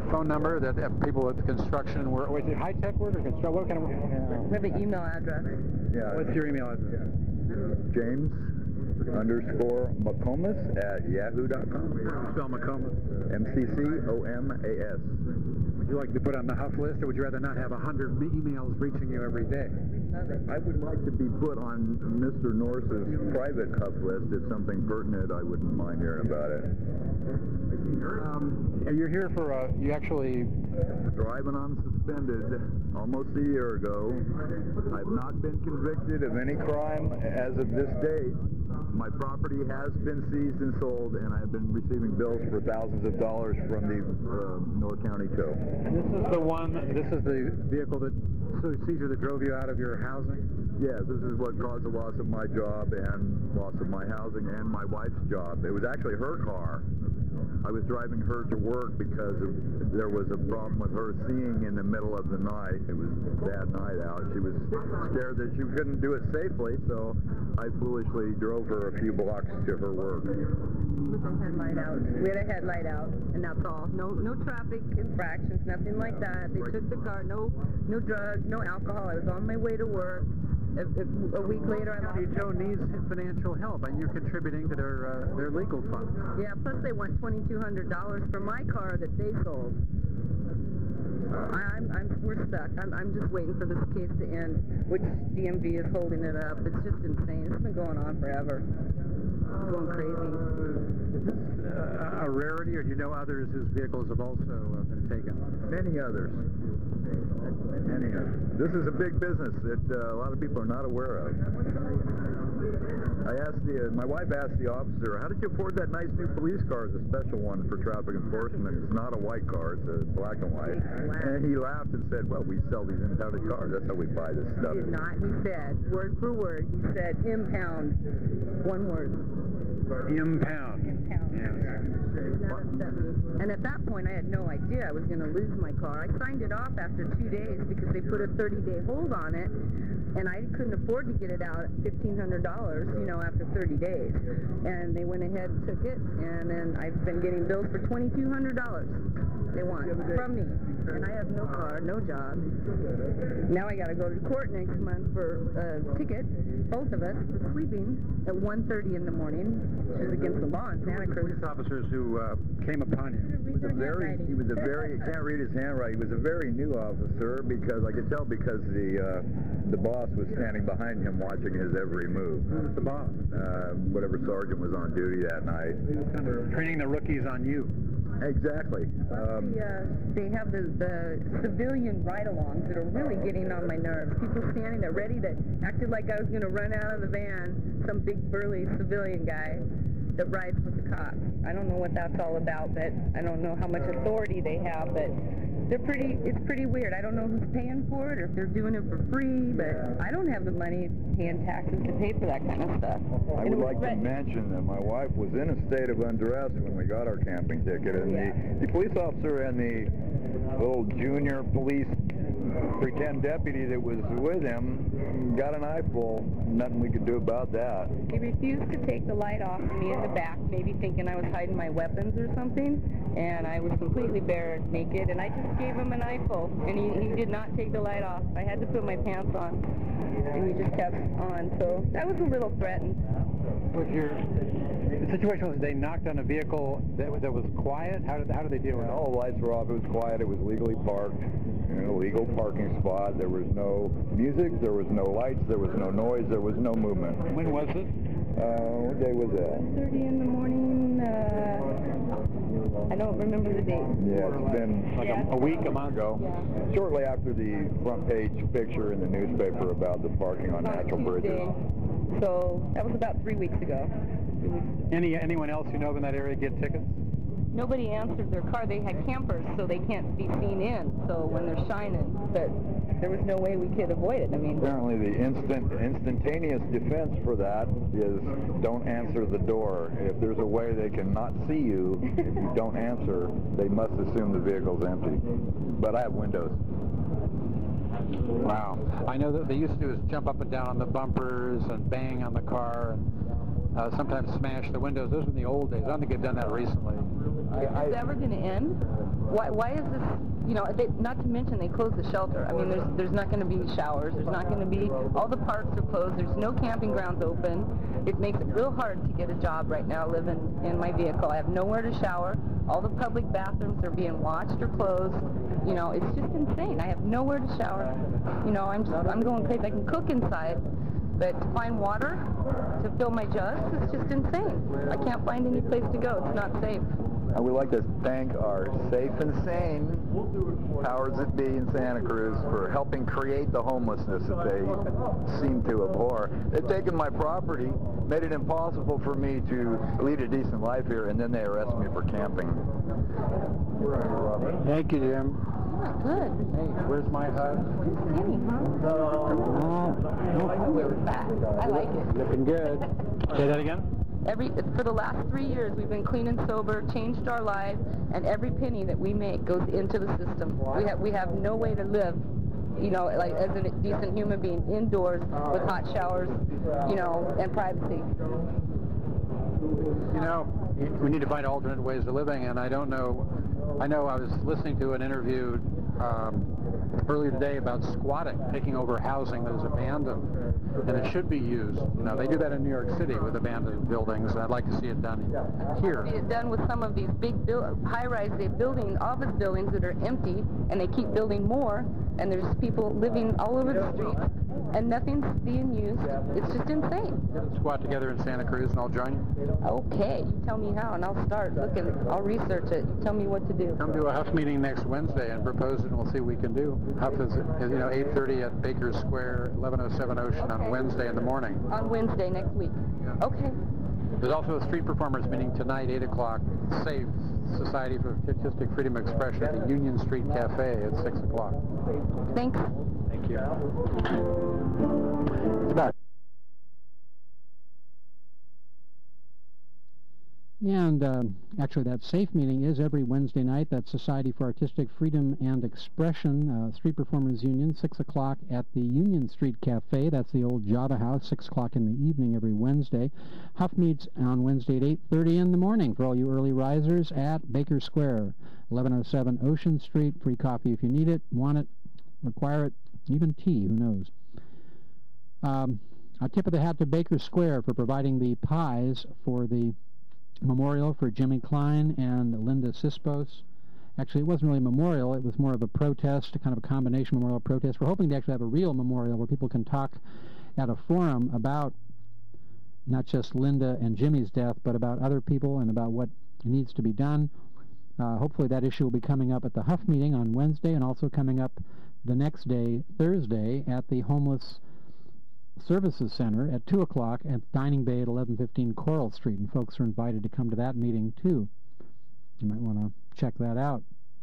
phone number that people with construction work? Was it high-tech work or construction? What kind of work? We have an email address. Yeah. What's your email address? James_McComas@yahoo.com. Spell McComas. MCCOMAS. Would you like to put on the Huff list, or would you rather not have 100 emails reaching you every day? I would like to be put on Mr. Norse's private Huff list. If something pertinent, I wouldn't mind hearing about it. You're here for, you actually... Driving on suspended almost a year ago. I've not been convicted of any crime as of this date. My property has been seized and sold, and I've been receiving bills for thousands of dollars from the North County Tow. This is the vehicle that seizure that drove you out of your housing? Yes, this is what caused the loss of my job and loss of my housing and my wife's job. It was actually her car. I was driving her to work because there was a problem with her seeing in the middle of the night. It was a bad night out. She was scared that she couldn't do it safely, so I foolishly drove her a few blocks to her work. With a headlight out. We had a headlight out, and that's all. No traffic infractions, nothing like that. They took the car, no drugs, no alcohol. I was on my way to work. A week later, I lost. Joe needs financial help, and you're contributing to their legal fund. Yeah, plus they want $2,200 for my car that they sold. We're stuck. I'm just waiting for this case to end, which DMV is holding it up. It's just insane. It's been going on forever. It's going crazy. Is this a rarity, or do you know others whose vehicles have also been taken? Many others. Many others. This is a big business that a lot of people are not aware of. My wife asked the officer, how did you afford that nice new police car? It's a special one for traffic enforcement. It's not a white car, it's a black and white. And he laughed and said, well, we sell these impounded cars. That's how we buy this stuff. He did not. He said, word for word, he said, impound. One word. Impound. Impound. Yes. And at that point, I had no idea I was going to lose my car. I signed it off after 2 days because they put a 30-day hold on it, and I couldn't afford to get it out at $1,500, after 30 days. And they went ahead and took it, and then I've been getting bills for $2,200 they want from me. And I have no car, no job. Now I got to go to court next month for a ticket, both of us, for sleeping at 1:30 in the morning, which is against the law in Santa Cruz. Police officers who came upon you. He was a very, can't read his handwriting. He was a very new officer because I could tell because the boss was standing behind him watching his every move. Who was the boss? Whatever sergeant was on duty that night. He was kind of training the rookies on you. Exactly. They have the civilian ride-alongs that are really getting on my nerves. People standing there ready that acted like I was going to run out of the van, some big burly civilian guy that rides with the cops. I don't know what that's all about, but I don't know how much authority they have, but it's pretty weird. I don't know who's paying for it or if they're doing it for free, but I don't have the money paying taxes to pay for that kind of stuff. I would like to mention that my wife was in a state of undress when we got our camping ticket, and the police officer and the little junior police pretend deputy that was with him got an eyeful. Nothing we could do about that. He refused to take the light off of me in the back, maybe thinking I was hiding my weapons or something, and I was completely bare naked, and I just gave him an eyeful, and he did not take the light off. I had to put my pants on, and he just kept on, so I was a little threatened. The situation was they knocked on a vehicle that was quiet? How did they deal with it? All the lights were off. It was quiet. It was legally parked in a legal parking spot. There was no music. There was no lights. There was no noise. There was no movement. When was it? What day was that? 1:30 in the morning. I don't remember the date. Yeah, it's been like a week, a month ago. Yeah. Shortly after the front page picture in the newspaper about the parking on natural bridges. So that was about 3 weeks ago. Anyone else you know in that area get tickets? Nobody answered their car. They had campers, so they can't be seen in. So when they're shining, but there was no way we could avoid it. I mean, apparently the instantaneous defense for that is don't answer the door. If there's a way they can not see you, if you don't answer, they must assume the vehicle's empty. But I have windows. Wow. I know that they used to do is jump up and down on the bumpers and bang on the car and sometimes smash the windows. Those were in the old days. I don't think they've done that recently. Is this ever going to end? Why is this, you know, not to mention they closed the shelter. I mean, there's not going to be showers. There's not going to be, all the parks are closed. There's no camping grounds open. It makes it real hard to get a job right now living in my vehicle. I have nowhere to shower. All the public bathrooms are being watched or closed. You know, it's just insane. I have nowhere to shower. You know, I'm going crazy. I can cook inside, but to find water to fill my jugs, it's just insane. I can't find any place to go. It's not safe. And we'd like to thank our safe and sane powers that be in Santa Cruz for helping create the homelessness that they seem to abhor. They've taken my property, made it impossible for me to lead a decent life here, and then they arrest me for camping. Thank you, Jim. Oh, good. Hey, where's my hut? Skinny, huh? I like it. Looking good. Say that again? For the last 3 years, we've been clean and sober, changed our lives, and every penny that we make goes into the system. We have no way to live, you know, like as a decent human being, indoors with hot showers, you know, and privacy. You know, we need to find alternate ways of living, and I know I was listening to an interview earlier today about squatting, taking over housing that is abandoned, and it should be used. You know, they do that in New York City with abandoned buildings, and I'd like to see it done here. See it done with some of these big high-rise office buildings that are empty, and they keep building more, and there's people living all over the streets, and nothing's being used. It's just insane. Let's squat together in Santa Cruz, and I'll join you. Okay, you tell me how, and I'll start looking. I'll research it. You tell me what to do. Come to a Huff meeting next Wednesday and propose it, and we'll see what we can do. Huff is, you know, 8:30 at Baker Square, 1107 Ocean on Wednesday in the morning. On Wednesday next week. Yeah. Okay. There's also a street performers meeting tonight, 8 o'clock. SAFE, Society for Artistic Freedom of Expression, at the Union Street Cafe at 6 o'clock. Thanks. Thank you. It's about And actually, that SAFE meeting is every Wednesday night. That's Society for Artistic Freedom and Expression, Street Performers Union, 6 o'clock at the Union Street Cafe. That's the old Java House, 6 o'clock in the evening every Wednesday. Huff meets on Wednesday at 8:30 in the morning for all you early risers at Baker Square, 1107 Ocean Street. Free coffee if you need it, want it, require it, even tea, who knows. A tip of the hat to Baker Square for providing the pies for the memorial for Jimmy Klein and Linda Sispos. Actually, it wasn't really a memorial. It was more of a protest, kind of a combination memorial protest. We're hoping to actually have a real memorial where people can talk at a forum about not just Linda and Jimmy's death, but about other people and about what needs to be done. Hopefully that issue will be coming up at the Huff meeting on Wednesday, and also coming up the next day, Thursday, at the Homeless Services Center at 2 o'clock at Dining Bay at 1115 Coral Street, and folks are invited to come to that meeting too. You might want to check that out.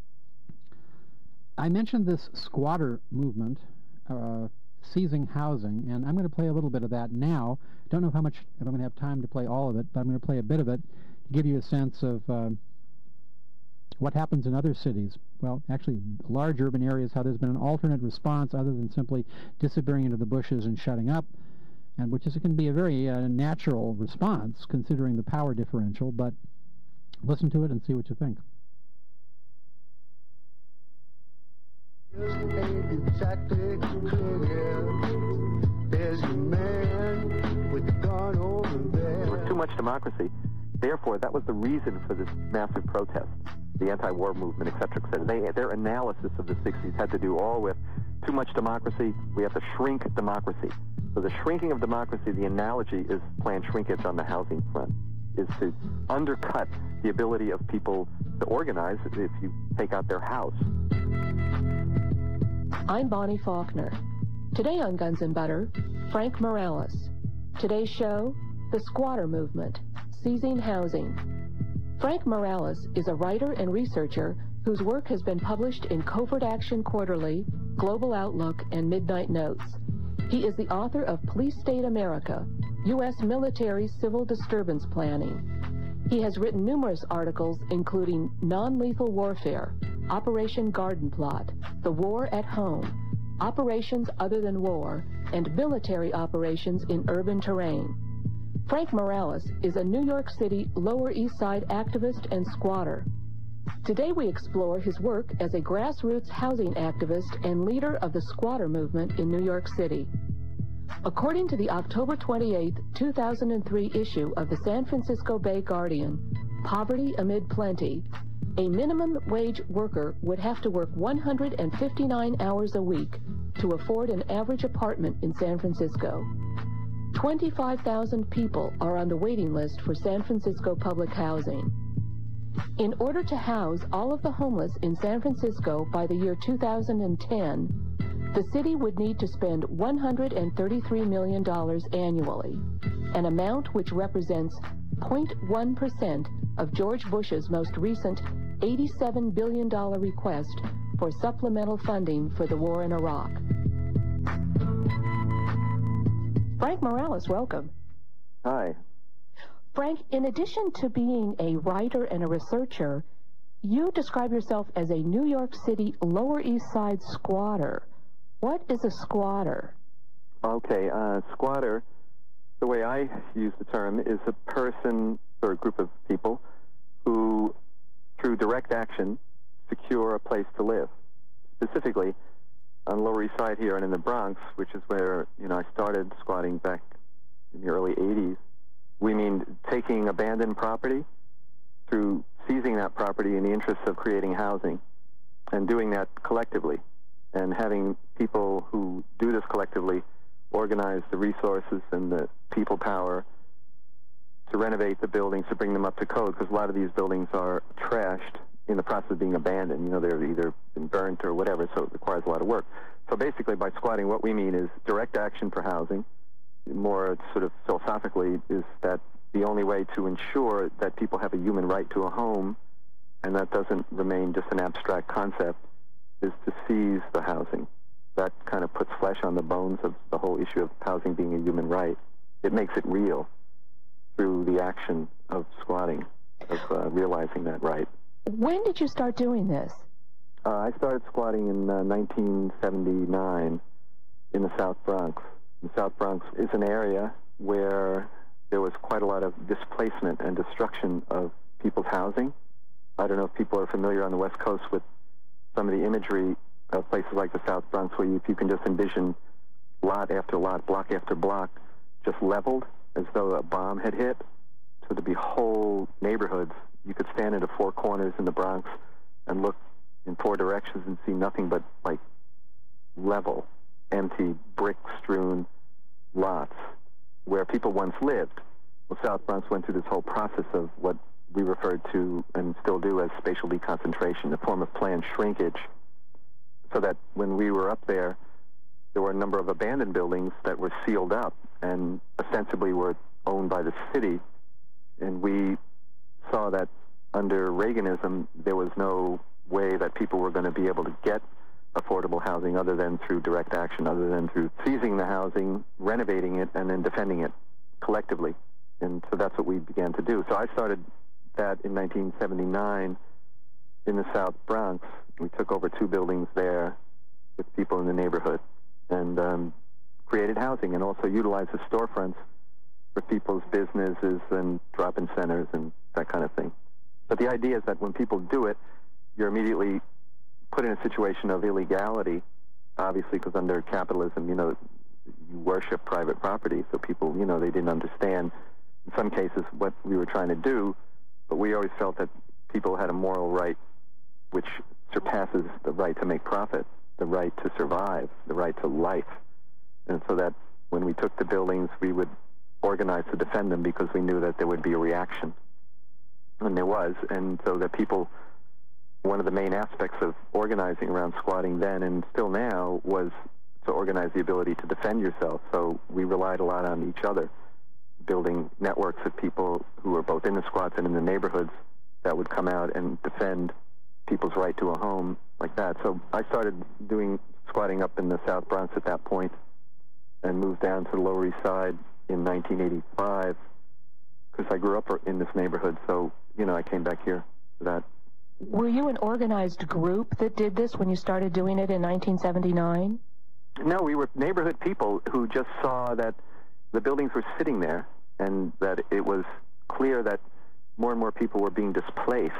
I mentioned this squatter movement, seizing housing, and I'm going to play a little bit of that now. Don't know if I'm going to have time to play all of it, but I'm going to play a bit of it to give you a sense of what happens in other cities. Well, actually, large urban areas, how there's been an alternate response other than simply disappearing into the bushes and shutting up, and which is, it can be a very natural response considering the power differential, but listen to it and see what you think. There was too much democracy. Therefore, that was the reason for this massive protest, the anti-war movement, et cetera, et cetera. Their analysis of the 60s had to do all with too much democracy. We have to shrink democracy. So the shrinking of democracy, the analogy is planned shrinkage on the housing front, is to undercut the ability of people to organize if you take out their house. I'm Bonnie Faulkner. Today on Guns and Butter, Frank Morales. Today's show, the squatter movement, seizing housing. Frank Morales is a writer and researcher whose work has been published in Covert Action Quarterly, Global Outlook, and Midnight Notes. He is the author of Police State America, U.S. Military Civil Disturbance Planning. He has written numerous articles including Non-Lethal Warfare, Operation Garden Plot, The War at Home, Operations Other Than War, and Military Operations in Urban Terrain. Frank Morales is a New York City Lower East Side activist and squatter. Today we explore his work as a grassroots housing activist and leader of the squatter movement in New York City. According to the October 28, 2003 issue of the San Francisco Bay Guardian, Poverty Amid Plenty, a minimum wage worker would have to work 159 hours a week to afford an average apartment in San Francisco. 25,000 people are on the waiting list for San Francisco public housing. In order to house all of the homeless in San Francisco by the year 2010, the city would need to spend $133 million annually, an amount which represents 0.1% of George Bush's most recent $87 billion request for supplemental funding for the war in Iraq. Frank Morales, welcome. Hi. Frank, in addition to being a writer and a researcher, you describe yourself as a New York City Lower East Side squatter. What is a squatter? Okay, squatter, the way I use the term, is a person or a group of people who, through direct action, secure a place to live. Specifically, on the Lower East Side here and in the Bronx, which is where, I started squatting back in the early 80s, we mean taking abandoned property through seizing that property in the interest of creating housing and doing that collectively, and having people who do this collectively organize the resources and the people power to renovate the buildings, to bring them up to code, because a lot of these buildings are trashed in the process of being abandoned. They've either been burnt or whatever, so it requires a lot of work. So basically, by squatting, what we mean is direct action for housing. More sort of philosophically, is that the only way to ensure that people have a human right to a home, and that doesn't remain just an abstract concept, is to seize the housing. That kind of puts flesh on the bones of the whole issue of housing being a human right. It makes it real through the action of squatting, of realizing that right. When did you start doing this? I started squatting in 1979 in the South Bronx. The South Bronx is an area where there was quite a lot of displacement and destruction of people's housing. I don't know if people are familiar on the West Coast with some of the imagery of places like the South Bronx, where you can just envision lot after lot, block after block, just leveled as though a bomb had hit. So there'd be whole neighborhoods. You could stand at the four corners in the Bronx and look in four directions and see nothing but, like, level, empty, brick-strewn lots where people once lived. Well, South Bronx went through this whole process of what we referred to and still do as spatial deconcentration, a form of planned shrinkage, so that when we were up there, there were a number of abandoned buildings that were sealed up and ostensibly were owned by the city. And we saw that under Reaganism, there was no way that people were going to be able to get affordable housing other than through direct action, other than through seizing the housing, renovating it, and then defending it collectively. And so that's what we began to do. So I started that in 1979 in the South Bronx. We took over 2 buildings there with people in the neighborhood and created housing, and also utilized the storefronts for people's businesses and drop-in centers and that kind of thing. But the idea is that when people do it, you're immediately put in a situation of illegality, obviously, because under capitalism, you worship private property, so people, they didn't understand, in some cases, what we were trying to do, but we always felt that people had a moral right which surpasses the right to make profit, the right to survive, the right to life. And so that when we took the buildings, we would organize to defend them because we knew that there would be a reaction. And there was. And so that people, one of the main aspects of organizing around squatting then and still now was to organize the ability to defend yourself. So we relied a lot on each other, building networks of people who were both in the squats and in the neighborhoods that would come out and defend people's right to a home like that. So I started doing squatting up in the South Bronx at that point and moved down to the Lower East Side in 1985 because I grew up in this neighborhood. So, I came back here for that. Were you an organized group that did this when you started doing it in 1979? No, we were neighborhood people who just saw that the buildings were sitting there and that it was clear that more and more people were being displaced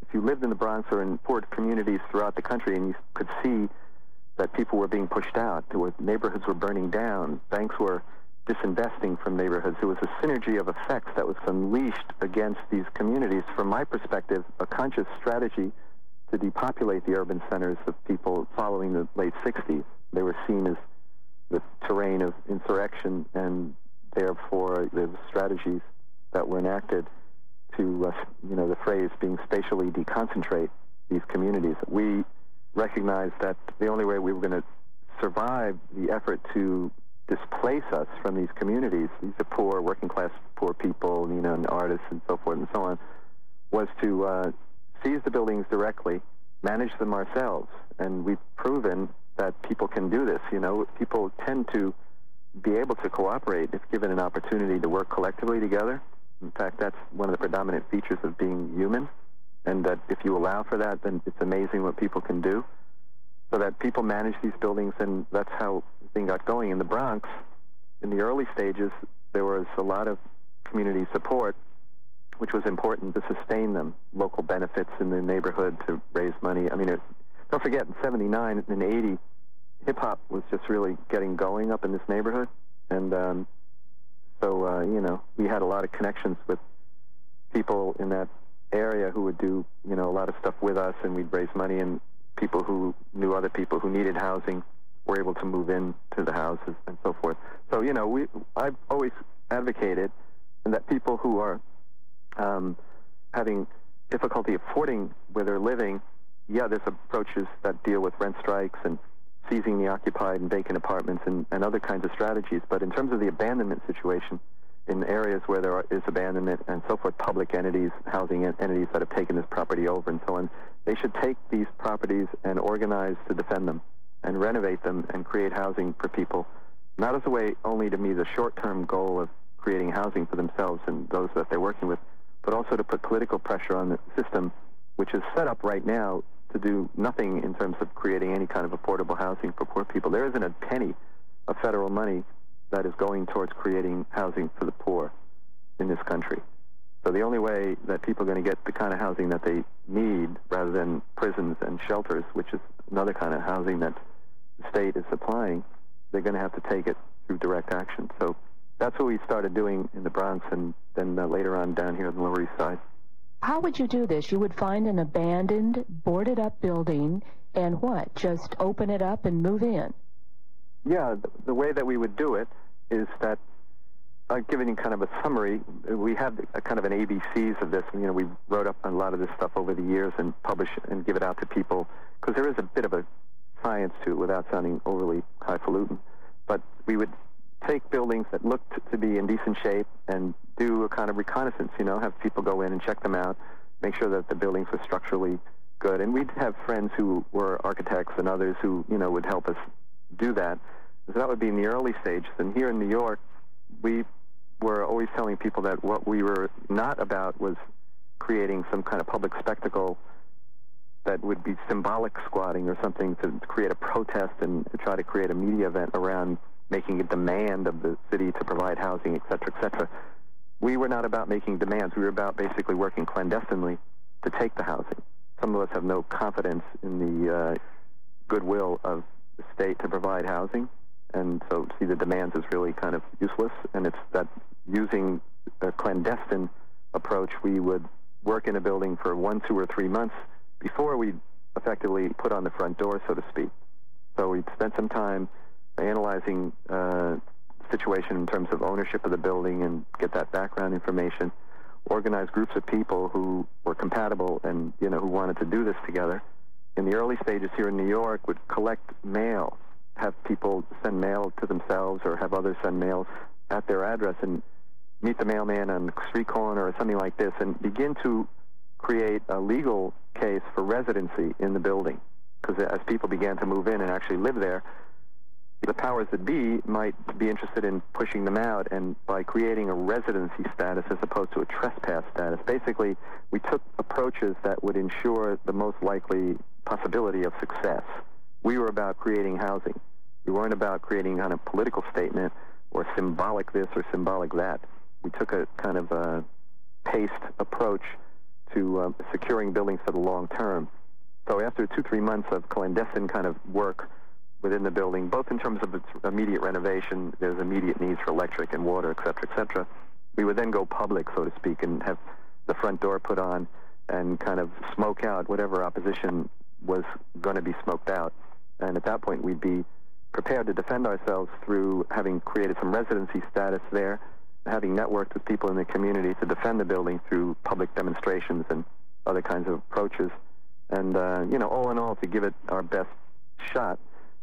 if you lived in the Bronx or in poor communities throughout the country, and you could see that people were being pushed out, neighborhoods were burning down, banks were disinvesting from neighborhoods. There was a synergy of effects that was unleashed against these communities. From my perspective, a conscious strategy to depopulate the urban centers of people following the late 60s. They were seen as the terrain of insurrection, and therefore the strategies that were enacted to, the phrase being spatially deconcentrate these communities. We recognized that the only way we were going to survive the effort to displace us from these communities, these are poor, working class poor people, and artists and so forth and so on, was to seize the buildings directly, manage them ourselves. And we've proven that people can do this. People tend to be able to cooperate if given an opportunity to work collectively together. In fact, that's one of the predominant features of being human, and that if you allow for that, then it's amazing what people can do. So that people manage these buildings, and that's how the thing got going. In the Bronx, in the early stages, there was a lot of community support, which was important to sustain them, local benefits in the neighborhood to raise money. Don't forget, in 79 and 80, hip-hop was just really getting going up in this neighborhood, and we had a lot of connections with people in that area who would do, a lot of stuff with us, and we'd raise money, and people who knew other people who needed housing were able to move in to the houses and so forth. So, I've always advocated that people who are having difficulty affording where they're living, there's approaches that deal with rent strikes and seizing the occupied and vacant apartments and other kinds of strategies. But in terms of the abandonment situation, in areas where there is abandonment and so forth, public entities, housing entities that have taken this property over and so on, they should take these properties and organize to defend them and renovate them and create housing for people, not as a way only to meet the short-term goal of creating housing for themselves and those that they're working with, but also to put political pressure on the system, which is set up right now to do nothing in terms of creating any kind of affordable housing for poor people. There isn't a penny of federal money that is going towards creating housing for the poor in this country. So the only way that people are going to get the kind of housing that they need, rather than prisons and shelters, which is another kind of housing that the state is supplying, they're going to have to take it through direct action. So that's what we started doing in the Bronx, and then later on down here on the Lower East Side. How would you do this? You would find an abandoned, boarded-up building and what? Just open it up and move in? Yeah, the way that we would do it is that, I've given you kind of a summary. We have a kind of an ABCs of this. We wrote up a lot of this stuff over the years and publish and give it out to people, because there is a bit of a science to it without sounding overly highfalutin. But we would take buildings that looked to be in decent shape and do a kind of reconnaissance, have people go in and check them out, make sure that the buildings were structurally good. And we'd have friends who were architects and others who, would help us do that. So that would be in the early stages. And here in New York, we were always telling people that what we were not about was creating some kind of public spectacle that would be symbolic squatting or something to create a protest and to try to create a media event around making a demand of the city to provide housing, et cetera, et cetera. We were not about making demands. We were about basically working clandestinely to take the housing. Some of us have no confidence in the goodwill of the state to provide housing, and so see the demands is really kind of useless, and it's that using a clandestine approach, we would work in a building for 1, 2, or 3 months before we effectively put on the front door, so to speak. So we'd spend some time analyzing the situation in terms of ownership of the building and get that background information, organize groups of people who were compatible and, who wanted to do this together. In the early stages here in New York, would collect mail, have people send mail to themselves or have others send mail at their address and meet the mailman on the street corner or something like this and begin to create a legal case for residency in the building. Because as people began to move in and actually live there, the powers that be might be interested in pushing them out, and by creating a residency status as opposed to a trespass status. Basically, we took approaches that would ensure the most likely possibility of success. We were about creating housing. We weren't about creating kind of political statement or symbolic this or symbolic that. We took a kind of a paced approach to securing buildings for the long term. So after 2-3 months of clandestine kind of work within the building, both in terms of its immediate renovation, there's immediate needs for electric and water, et cetera, we would then go public, so to speak, and have the front door put on and kind of smoke out whatever opposition was going to be smoked out. And at that point, we'd be prepared to defend ourselves through having created some residency status there, having networked with people in the community to defend the building through public demonstrations and other kinds of approaches. And, you know, all in all, to give it our best shot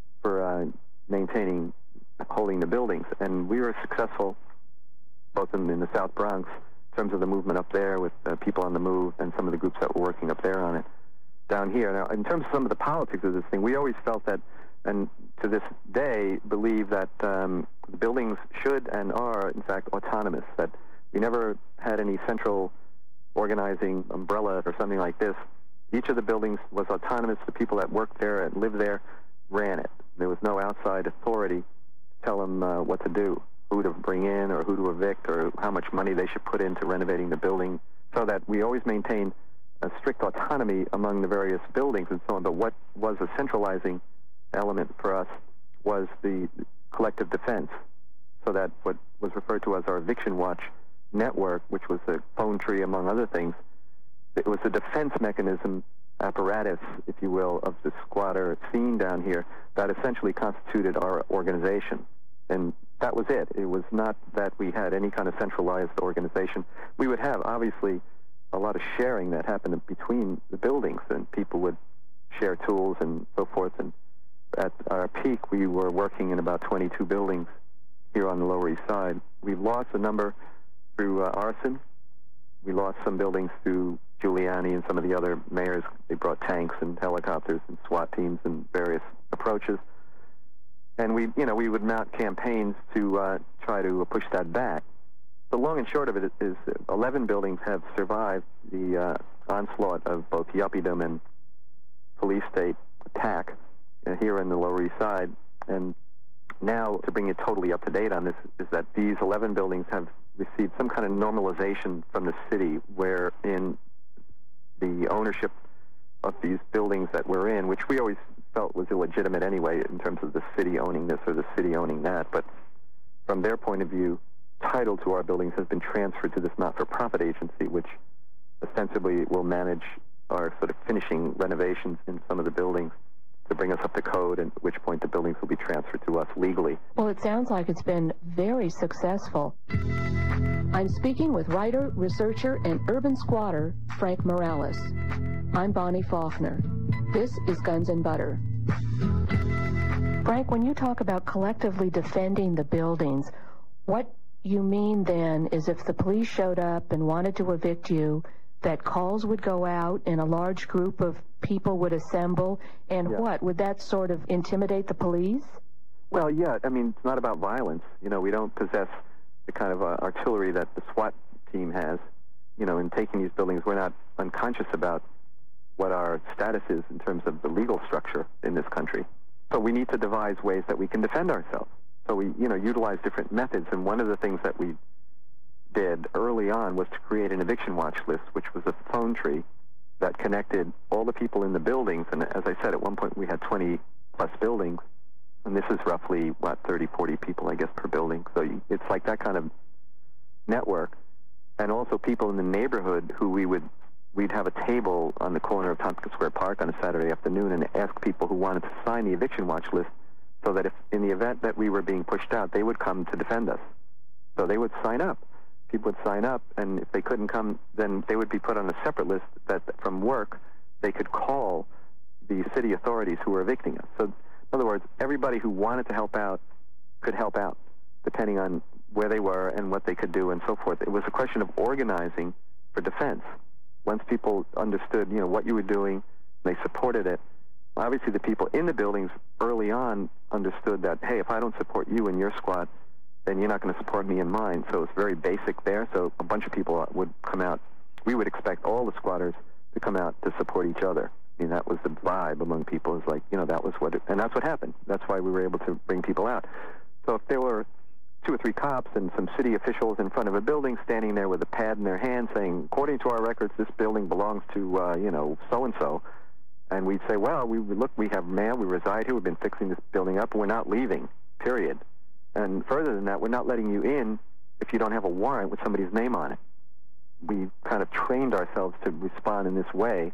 for maintaining, holding the buildings. And we were successful both in the South Bronx in terms of the movement up there with people on the move and some of the groups that were working up there on it. Down here, now, in terms of some of the politics of this thing, we always felt that, and to this day believe that the buildings should and are, in fact, autonomous, that we never had any central organizing umbrella or something like this. Each of the buildings was autonomous. The people that worked there and lived there ran it. There was no outside authority to tell them what to do, who to bring in or who to evict or how much money they should put into renovating the building, so that we always maintained a strict autonomy among the various buildings and so on. But what was a centralizing element for us was the collective defense, so that what was referred to as our Eviction Watch network, which was a phone tree among other things, it was a defense mechanism apparatus, if you will, of the squatter scene down here that essentially constituted our organization. And that was it. It was not that we had any kind of centralized organization. We would have, obviously, a lot of sharing that happened between the buildings, and people would share tools and so forth. And at our peak, we were working in about 22 buildings here on the Lower East Side. We've lost a number through arson. We lost some buildings through Giuliani and some of the other mayors. They brought tanks and helicopters and SWAT teams and various approaches. And we would mount campaigns to try to push that back. The long and short of it is 11 buildings have survived the onslaught of both yuppiedom and police state attack here in the Lower East Side. And now, to bring it totally up to date on this, is that these 11 buildings have received some kind of normalization from the city, wherein the ownership of these buildings that we're in, which we always felt was illegitimate anyway in terms of the city owning this or the city owning that, but from their point of view, title to our buildings has been transferred to this not-for-profit agency, which ostensibly will manage our sort of finishing renovations in some of the buildings to bring us up to code, and at which point the buildings will be transferred to us legally. Well, it sounds like it's been very successful. I'm speaking with writer, researcher, and urban squatter Frank Morales. I'm Bonnie Faulkner. This is Guns and Butter. Frank, when you talk about collectively defending the buildings, what you mean then is if the police showed up and wanted to evict you, that calls would go out and a large group of people would assemble, and yeah. What? Would that sort of intimidate the police? Well, yeah. I mean, it's not about violence. You know, we don't possess the kind of artillery that the SWAT team has. You know, in taking these buildings, we're not unconscious about what our status is in terms of the legal structure in this country. So we need to devise ways that we can defend ourselves. So we, utilize different methods, and one of the things that we did early on was to create an eviction watch list, which was a phone tree that connected all the people in the buildings. And as I said, at one point we had 20-plus buildings, and this is roughly, 30, 40 people, I guess, per building. So it's like that kind of network. And also people in the neighborhood who we'd have a table on the corner of Tompkins Square Park on a Saturday afternoon and ask people who wanted to sign the eviction watch list, so that if in the event that we were being pushed out, they would come to defend us. So they would sign up. People would sign up, and if they couldn't come, then they would be put on a separate list that from work they could call the city authorities who were evicting us. So in other words, everybody who wanted to help out could help out, depending on where they were and what they could do and so forth. It was a question of organizing for defense. Once people understood, what you were doing, they supported it. Obviously, the people in the buildings early on understood that, hey, if I don't support you in your squad, then you're not going to support me in mine. So it's very basic there. So a bunch of people would come out. We would expect all the squatters to come out to support each other. I mean, that was the vibe among people. Is like, that was and that's what happened. That's why we were able to bring people out. So if there were 2 or 3 cops and some city officials in front of a building standing there with a pad in their hand saying, according to our records, this building belongs to, so-and-so. And we'd say, well, we have mail, we reside here, we've been fixing this building up, and we're not leaving, period. And further than that, we're not letting you in if you don't have a warrant with somebody's name on it. We kind of trained ourselves to respond in this way,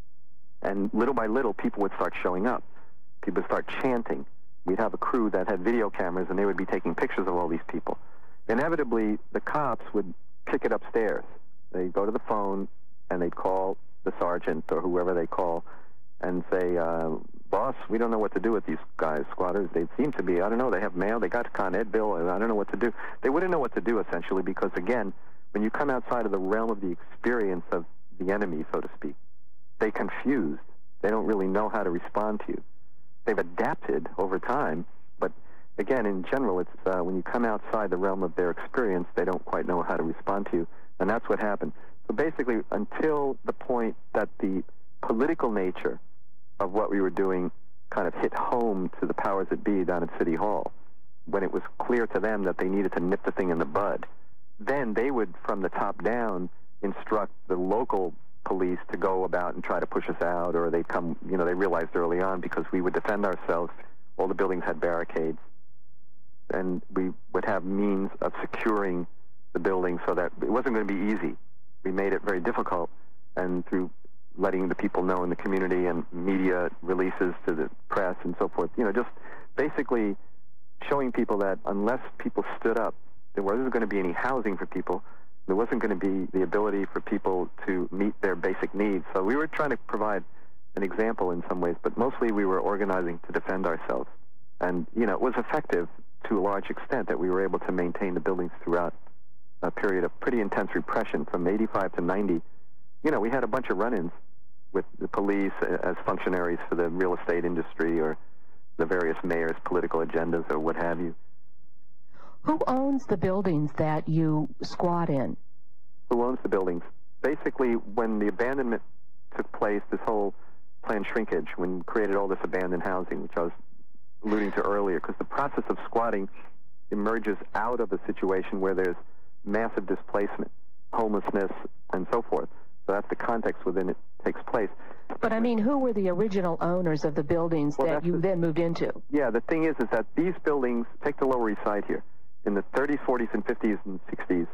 and little by little, people would start showing up. People would start chanting. We'd have a crew that had video cameras, and they would be taking pictures of all these people. Inevitably, the cops would pick it upstairs. They'd go to the phone, and they'd call the sergeant or whoever they call and say, boss, we don't know what to do with these guys, squatters. They seem to be, I don't know, they have mail, they got a Con Ed bill, and I don't know what to do. They wouldn't know what to do, essentially, because, again, when you come outside of the realm of the experience of the enemy, so to speak, they're confused. They don't really know how to respond to you. They've adapted over time, but again, in general, it's when you come outside the realm of their experience, they don't quite know how to respond to you, and that's what happened. So basically, until the point that the political nature of what we were doing kind of hit home to the powers that be down at City Hall, when it was clear to them that they needed to nip the thing in the bud, then they would, from the top down, instruct the local police to go about and try to push us out, or they'd come, they realized early on, because we would defend ourselves. All the buildings had barricades, and we would have means of securing the building so that it wasn't going to be easy. We made it very difficult, and through letting the people know in the community and media releases to the press and so forth, just basically showing people that unless people stood up, there wasn't going to be any housing for people. There wasn't going to be the ability for people to meet their basic needs. So we were trying to provide an example in some ways, but mostly we were organizing to defend ourselves. And, it was effective to a large extent that we were able to maintain the buildings throughout a period of pretty intense repression from 85 to 90. We had a bunch of run-ins with the police as functionaries for the real estate industry or the various mayors' political agendas or what have you. Who owns the buildings that you squat in? Who owns the buildings? Basically, when the abandonment took place, this whole planned shrinkage, when created all this abandoned housing, which I was alluding to earlier, because the process of squatting emerges out of a situation where there's massive displacement, homelessness, and so forth. So that's the context within it takes place. But I mean, who were the original owners of the buildings that you then moved into? Yeah, the thing is that these buildings, take the Lower East Side here, in the 30s, 40s, and 50s, and 60s,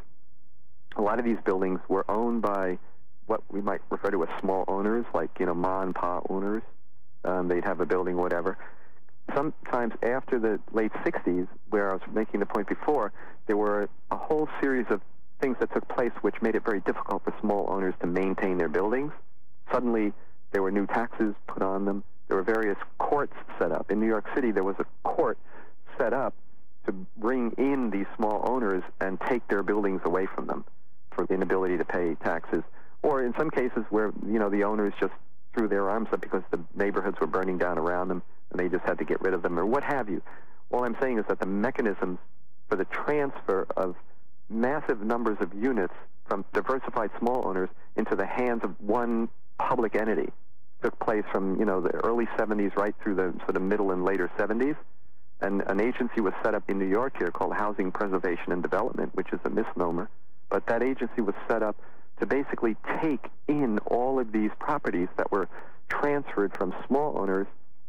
a lot of these buildings were owned by what we might refer to as small owners, like, ma and pa owners. They'd have a building, whatever. Sometimes after the late 60s, where I was making the point before, there were a whole series of things that took place which made it very difficult for small owners to maintain their buildings. Suddenly, there were new taxes put on them. There were various courts set up. In New York City, there was a court set up to bring in these small owners and take their buildings away from them for the inability to pay taxes. Or in some cases where, the owners just threw their arms up because the neighborhoods were burning down around them and they just had to get rid of them, or what have you. All I'm saying is that the mechanisms for the transfer of massive numbers of units from diversified small owners into the hands of one public entity took place from, the early 70s right through the sort of middle and later 70s. And an agency was set up in New York here called Housing Preservation and Development, which is a misnomer. But that agency was set up to basically take in all of these properties that were transferred from small owners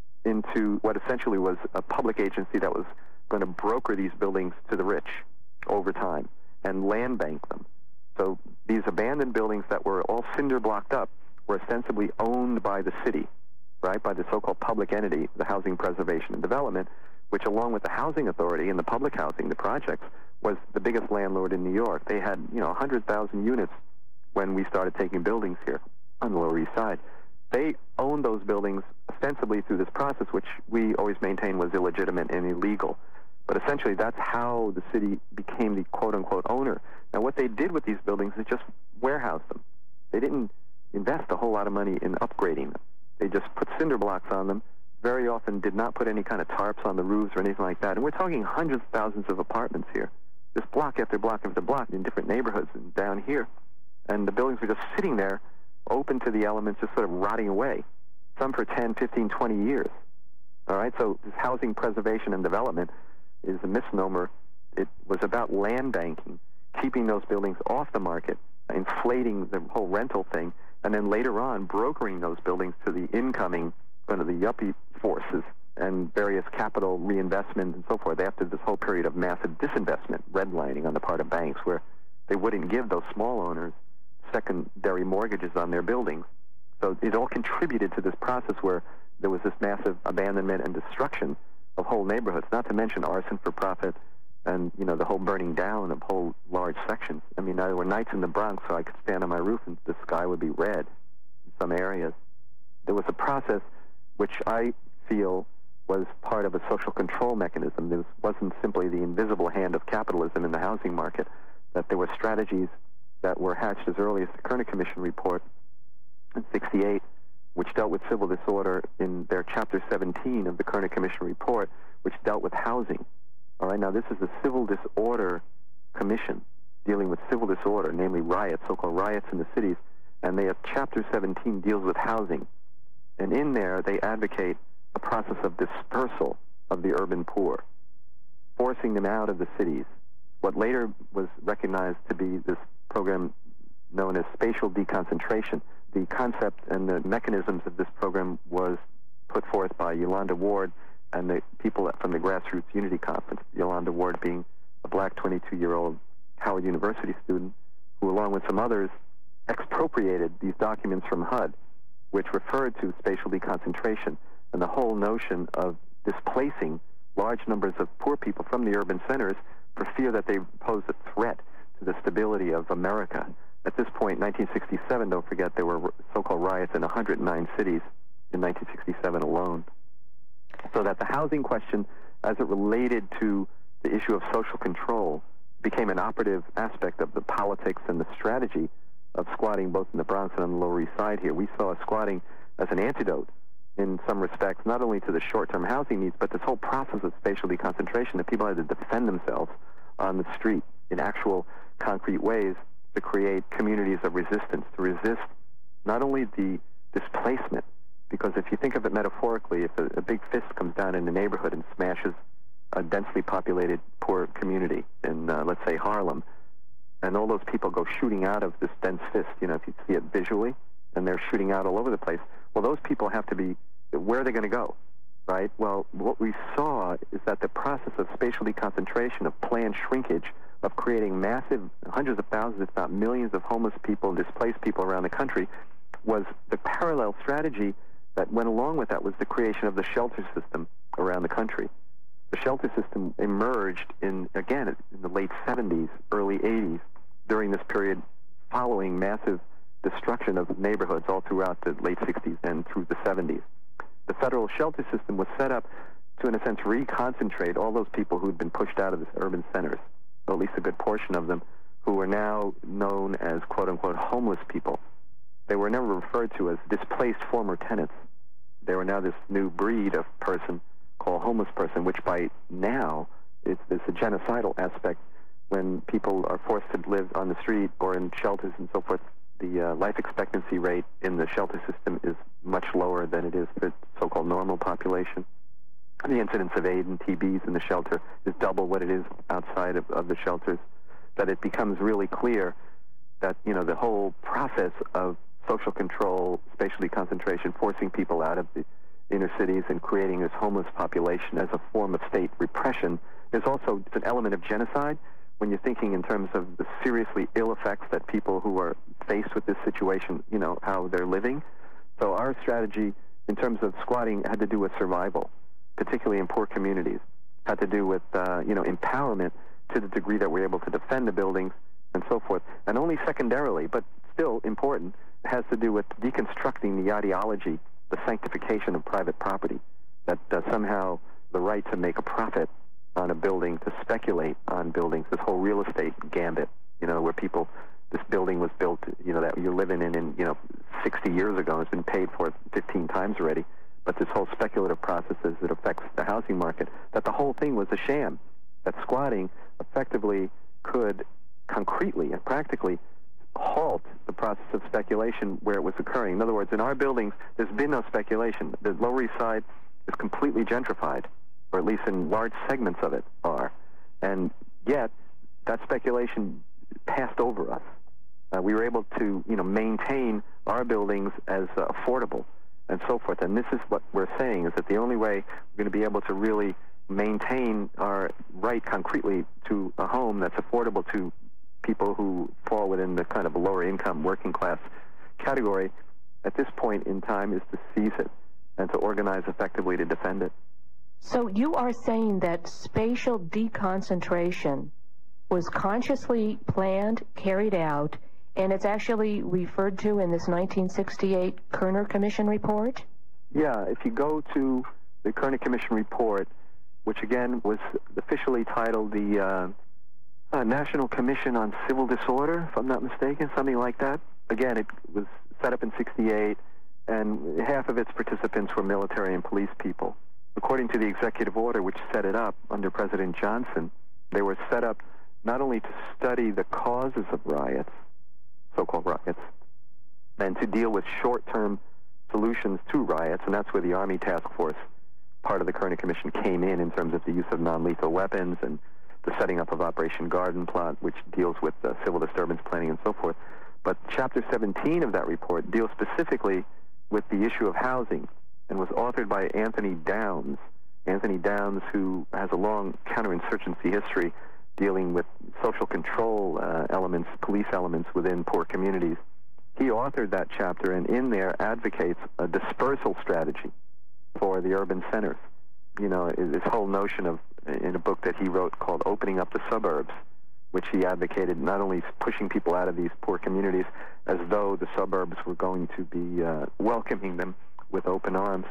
into what essentially was a public agency that was going to broker these buildings to the rich over time and land bank them. So these abandoned buildings that were all cinder blocked up were ostensibly owned by the city, right, by the so-called public entity, the Housing Preservation and Development, which along with the Housing Authority and the public housing, the projects, was the biggest landlord in New York. They had, 100,000 units when we started taking buildings here on the Lower East Side. They owned those buildings ostensibly through this process, which we always maintained was illegitimate and illegal. But essentially, that's how the city became the quote-unquote owner. Now, what they did with these buildings is just warehouse them. They didn't invest a whole lot of money in upgrading them. They just put cinder blocks on them, very often did not put any kind of tarps on the roofs or anything like that. And we're talking hundreds of thousands of apartments here, just block after block after block in different neighborhoods and down here. And the buildings were just sitting there, open to the elements, just sort of rotting away, some for 10, 15, 20 years. All right, so this housing preservation and development is a misnomer it was about land banking, keeping those buildings off the market, inflating the whole rental thing, and then later on brokering those buildings to the incoming, the yuppie forces and various capital reinvestment and so forth after this whole period of massive disinvestment, redlining on the part of banks, where they wouldn't give those small owners secondary mortgages on their buildings. So it all contributed to this process where there was this massive abandonment and destruction of whole neighborhoods, not to mention arson for profit and, the whole burning down of whole large sections. I mean, there were nights in the Bronx so I could stand on my roof and the sky would be red in some areas. There was a process which I feel was part of a social control mechanism. This wasn't simply the invisible hand of capitalism in the housing market, that there were strategies that were hatched as early as the Kerner Commission report in '68, which dealt with civil disorder in their Chapter 17 of the Kerner Commission report, which dealt with housing. All right, now this is a civil disorder commission dealing with civil disorder, namely riots, so-called riots in the cities, and they have Chapter 17 deals with housing. And in there, they advocate a process of dispersal of the urban poor, forcing them out of the cities. What later was recognized to be this program known as spatial deconcentration. The concept and the mechanisms of this program was put forth by Yolanda Ward and the people from the Grassroots Unity Conference, Yolanda Ward being a black 22-year-old Howard University student who, along with some others, expropriated these documents from HUD, which referred to spatial deconcentration and the whole notion of displacing large numbers of poor people from the urban centers for fear that they pose a threat to the stability of America. At this point, 1967, don't forget, there were so-called riots in 109 cities in 1967 alone. So that the housing question, as it related to the issue of social control, became an operative aspect of the politics and the strategy of squatting both in the Bronx and on the Lower East Side here. We saw squatting as an antidote in some respects, not only to the short-term housing needs, but this whole process of spatial deconcentration, that people had to defend themselves on the street in actual concrete ways to create communities of resistance, to resist not only the displacement, because if you think of it metaphorically, if a big fist comes down in a neighborhood and smashes a densely populated poor community in, let's say, Harlem, and all those people go shooting out of this dense fist, if you see it visually, and they're shooting out all over the place, well, those people have to be, where are they going to go, right? Well, what we saw is that the process of spatial deconcentration, of planned shrinkage, of creating massive, hundreds of thousands, if not millions, of homeless people and displaced people around the country, was the parallel strategy that went along with that was the creation of the shelter system around the country. The shelter system emerged in the late 70s, early 80s, during this period following massive destruction of neighborhoods all throughout the late 60s and through the 70s. The federal shelter system was set up to, in a sense, reconcentrate all those people who had been pushed out of the urban centers, or at least a good portion of them, who are now known as, quote-unquote, homeless people. They were never referred to as displaced former tenants. They were now this new breed of person called homeless person, which by now is a genocidal aspect. When people are forced to live on the street or in shelters and so forth, the life expectancy rate in the shelter system is much lower than it is for the so-called normal population. The incidence of AIDS and TBs in the shelter is double what it is outside of the shelters. That it becomes really clear that, the whole process of social control, spatial deconcentration, forcing people out of the inner cities and creating this homeless population as a form of state repression is also an element of genocide when you're thinking in terms of the seriously ill effects that people who are faced with this situation, how they're living. So our strategy in terms of squatting had to do with survival, particularly in poor communities, had to do with, empowerment to the degree that we're able to defend the buildings and so forth. And only secondarily, but still important, has to do with deconstructing the ideology, the sanctification of private property, that somehow the right to make a profit on a building, to speculate on buildings, this whole real estate gambit, where people, this building was built, that you're living in 60 years ago, has been paid for 15 times already, but this whole speculative process as it affects the housing market, that the whole thing was a sham, that squatting effectively could concretely and practically halt the process of speculation where it was occurring. In other words, in our buildings, there's been no speculation. The Lower East Side is completely gentrified, or at least in large segments of it are. And Yet, that speculation passed over us. We were able to, maintain our buildings as affordable and so forth. And this is what we're saying, is that the only way we're going to be able to really maintain our right concretely to a home that's affordable to people who fall within the kind of lower income working class category at this point in time is to seize it and to organize effectively to defend it. So you are saying that spatial deconcentration was consciously planned, carried out, and it's actually referred to in this 1968 Kerner Commission report? Yeah, if you go to the Kerner Commission report, which again was officially titled the National Commission on Civil Disorder, if I'm not mistaken, something like that. Again, it was set up in 68, and half of its participants were military and police people. According to the executive order which set it up under President Johnson, they were set up not only to study the causes of riots, so-called riots, and to deal with short-term solutions to riots, and that's where the Army Task Force, part of the Kerner Commission, came in terms of the use of non-lethal weapons and the setting up of Operation Garden Plot, which deals with civil disturbance planning and so forth. But Chapter 17 of that report deals specifically with the issue of housing and was authored by Anthony Downs. Anthony Downs, who has a long counterinsurgency history dealing with social control elements, police elements within poor communities. He authored that chapter and in there advocates a dispersal strategy for the urban centers. This whole notion of, in a book that he wrote called Opening Up the Suburbs, which he advocated not only pushing people out of these poor communities as though the suburbs were going to be welcoming them with open arms.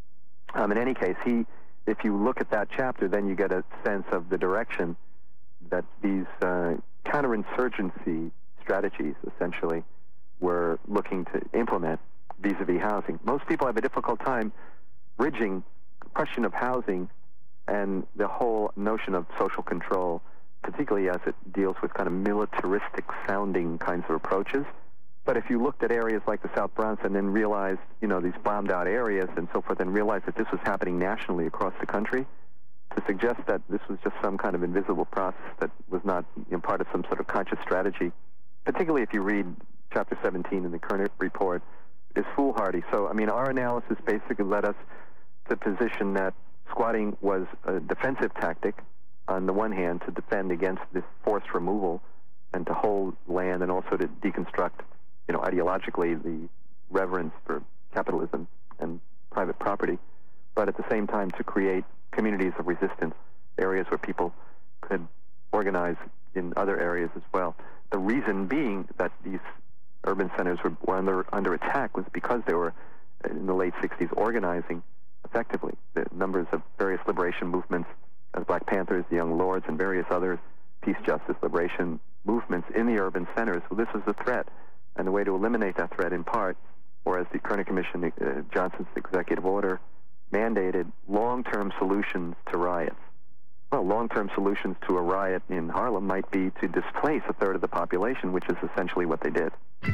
In any case, if you look at that chapter, then you get a sense of the direction that these counterinsurgency strategies essentially were looking to implement vis-a-vis housing. Most people have a difficult time bridging the question of housing and the whole notion of social control, particularly as it deals with kind of militaristic-sounding kinds of approaches. But if you looked at areas like the South Bronx and then realized, these bombed-out areas and so forth, and realized that this was happening nationally across the country, to suggest that this was just some kind of invisible process that was not part of some sort of conscious strategy, particularly if you read Chapter 17 in the Kerner report, is foolhardy. So, our analysis basically led us to position that squatting was a defensive tactic, on the one hand, to defend against this forced removal and to hold land and also to deconstruct, ideologically the reverence for capitalism and private property, but at the same time to create communities of resistance, areas where people could organize in other areas as well. The reason being that these urban centers were under attack was because they were, in the late 60s, organizing effectively. The numbers of various liberation movements, as Black Panthers, the Young Lords, and various other peace, justice, liberation movements in the urban centers. So this was a threat, and the way to eliminate that threat in part, or as the Kerner Commission, Johnson's executive order, mandated long-term solutions to riots. Well, long-term solutions to a riot in Harlem might be to displace a third of the population, which is essentially what they did.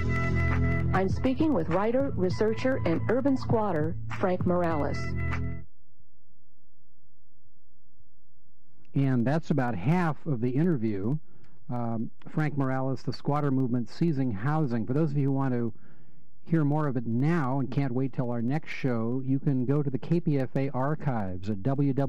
I'm speaking with writer, researcher, and urban squatter Frank Morales. And that's about half of the interview. Frank Morales, The Squatter Movement, Seizing Housing. For those of you who want to hear more of it now and can't wait till our next show, you can go to the KPFA archives at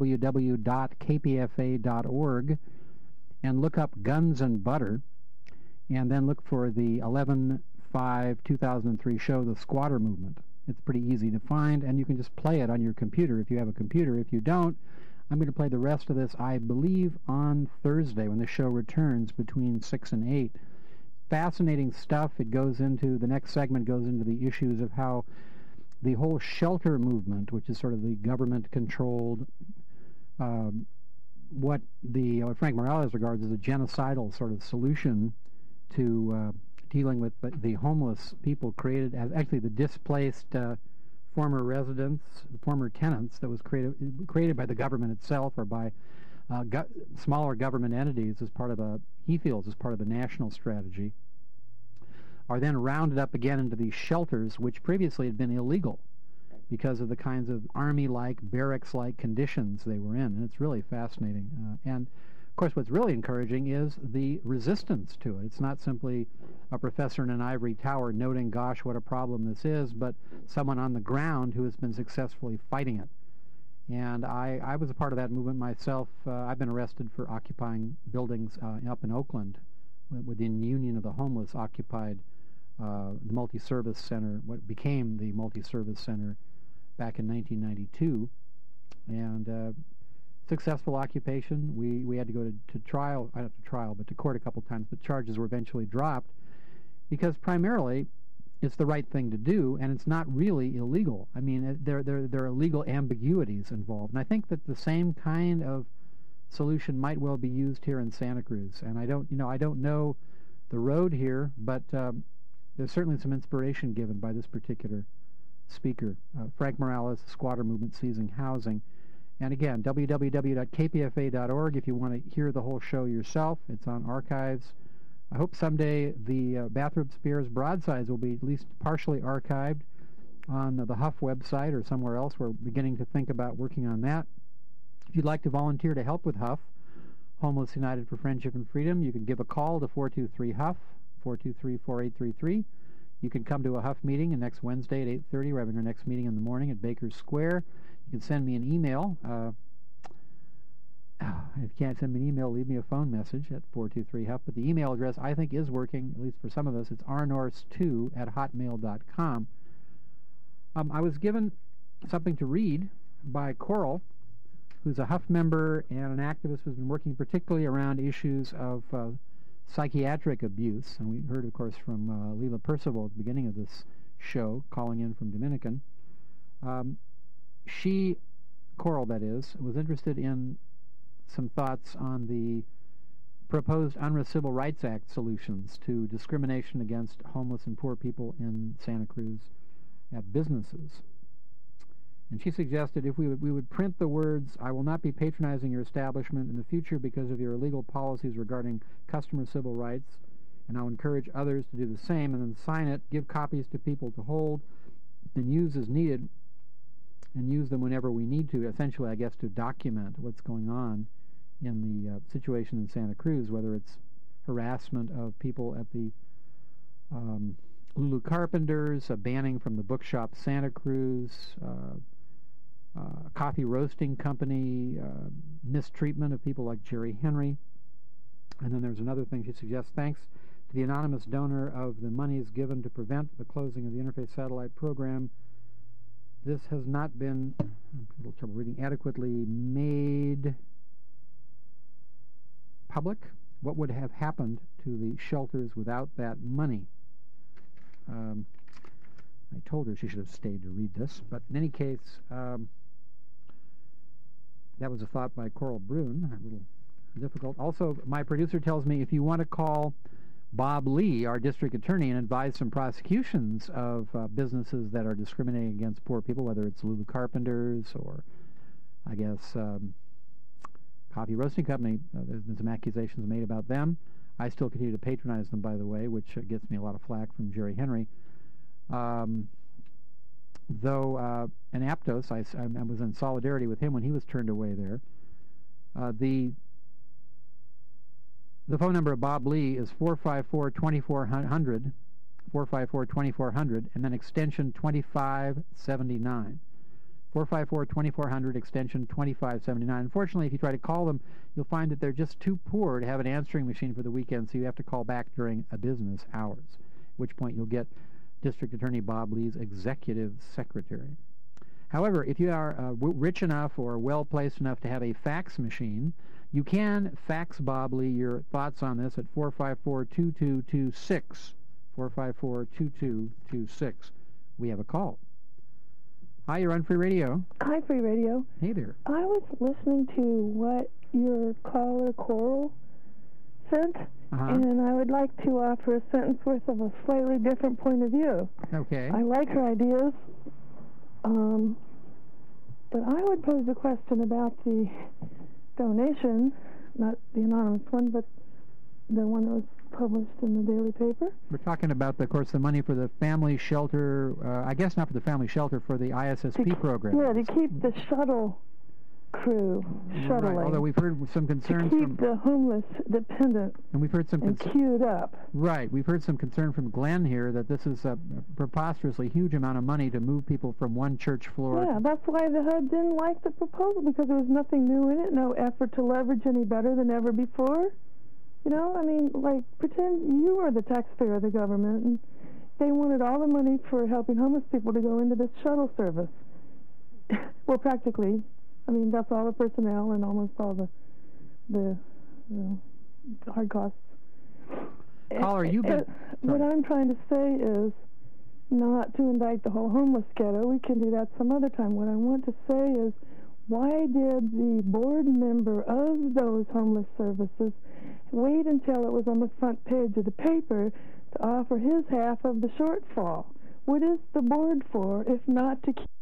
www.kpfa.org and look up Guns and Butter, and then look for the 11/5/2003 show, The Squatter Movement. It's pretty easy to find, and you can just play it on your computer if you have a computer. If you don't, I'm going to play the rest of this, I believe, on Thursday when the show returns between 6 and 8. Fascinating stuff. It goes into, the next segment goes into the issues of how the whole shelter movement, which is sort of the government-controlled, what Frank Morales regards as a genocidal sort of solution to dealing with the homeless people created, as actually the displaced former residents, former tenants, that was created by the government itself or by smaller government entities as part of he feels as part of the national strategy, are then rounded up again into these shelters, which previously had been illegal because of the kinds of army-like, barracks-like conditions they were in. And it's really fascinating. And Of course, what's really encouraging is the resistance to it. It's not simply a professor in an ivory tower noting, gosh, what a problem this is, but someone on the ground who has been successfully fighting it. And I was a part of that movement myself. I've been arrested for occupying buildings up in Oakland within Union of the Homeless, occupied the multi-service center, what became the multi-service center back in 1992. And successful occupation. We had to go to trial, not to trial, but to court a couple times, but charges were eventually dropped because primarily it's the right thing to do, and it's not really illegal. I mean, there are legal ambiguities involved, and I think that the same kind of solution might well be used here in Santa Cruz. And I don't know the road here, but there's certainly some inspiration given by this particular speaker, Frank Morales, Squatter Movement Seizing Housing. And again, www.kpfa.org if you want to hear the whole show yourself. It's on archives. I hope someday the Bathrobe Spears broadsides will be at least partially archived on the Huff website or somewhere else. We're beginning to think about working on that. If you'd like to volunteer to help with Huff, Homeless United for Friendship and Freedom, you can give a call to 423-HUFF, 423-4833. You can come to a Huff meeting next Wednesday at 8:30. We're having our next meeting in the morning at Bakers Square. You can send me an email. If you can't send me an email, leave me a phone message at 423-HUFF. But the email address, I think, is working, at least for some of us. It's rnorse2@hotmail.com. I was given something to read by Coral, who's a Huff member and an activist who's been working particularly around issues of psychiatric abuse. And we heard, of course, from Leila Percival at the beginning of this show, calling in from Dominican. She, Coral that is, was interested in some thoughts on the proposed UNRRA Civil Rights Act solutions to discrimination against homeless and poor people in Santa Cruz at businesses. And she suggested if we would print the words, "I will not be patronizing your establishment in the future because of your illegal policies regarding customer civil rights, and I'll encourage others to do the same," and then sign it, give copies to people to hold, and use as needed, and use them whenever we need to, essentially, I guess, to document what's going on in the situation in Santa Cruz, whether it's harassment of people at the Lulu Carpenters, a banning from the bookshop Santa Cruz, coffee roasting company, mistreatment of people like Jerry Henry. And then there's another thing she suggests: thanks to the anonymous donor of the monies given to prevent the closing of the Interfaith Satellite Program, this has not been, I'm having a little trouble reading, adequately made public. What would have happened to the shelters without that money? I told her she should have stayed to read this, but in any case, that was a thought by Coral Brune, a little difficult. Also, my producer tells me if you want to call Bob Lee, our district attorney, and advise some prosecutions of businesses that are discriminating against poor people, whether it's Lulu Carpenters or, I guess, Coffee Roasting Company, there's been some accusations made about them. I still continue to patronize them, by the way, which gets me a lot of flack from Jerry Henry. Though in Aptos, I was in solidarity with him when he was turned away there. The phone number of Bob Lee is 454-2400, 454-2400, and then extension 2579. 454-2400, extension 2579. Unfortunately, if you try to call them, you'll find that they're just too poor to have an answering machine for the weekend, so you have to call back during business hours, at which point you'll get District Attorney Bob Lee's executive secretary. However, if you are rich enough or well-placed enough to have a fax machine, you can fax Bob Lee your thoughts on this at 454-2226, 454-2226. We have a call. Hi, you're on Free Radio. Hi, Free Radio. Hey there. I was listening to what your caller, Coral, sent, and I would like to offer a sentence worth of a slightly different point of view. Okay. I like her ideas, but I would pose a question about the donation, not the anonymous one, but the one that was published in the daily paper. We're talking about, of course, the money for the family shelter, I guess not for the family shelter, for the ISSP program. Yeah, to keep the shuttle crew shuttling. Right, although we've heard some concerns to keep from the homeless dependent and we've heard some queued up. Right, we've heard some concern from Glenn here that this is a preposterously huge amount of money to move people from one church floor. Yeah, that's why the HUD didn't like the proposal, because there was nothing new in it, no effort to leverage any better than ever before. You know, I mean, like, pretend you are the taxpayer of the government, and they wanted all the money for helping homeless people to go into this shuttle service. Well, practically, I mean, that's all the personnel and almost all the hard costs. Caller, you've been... What I'm trying to say is not to indict the whole homeless ghetto. We can do that some other time. What I want to say is, why did the board member of those homeless services wait until it was on the front page of the paper to offer his half of the shortfall? What is the board for if not to keep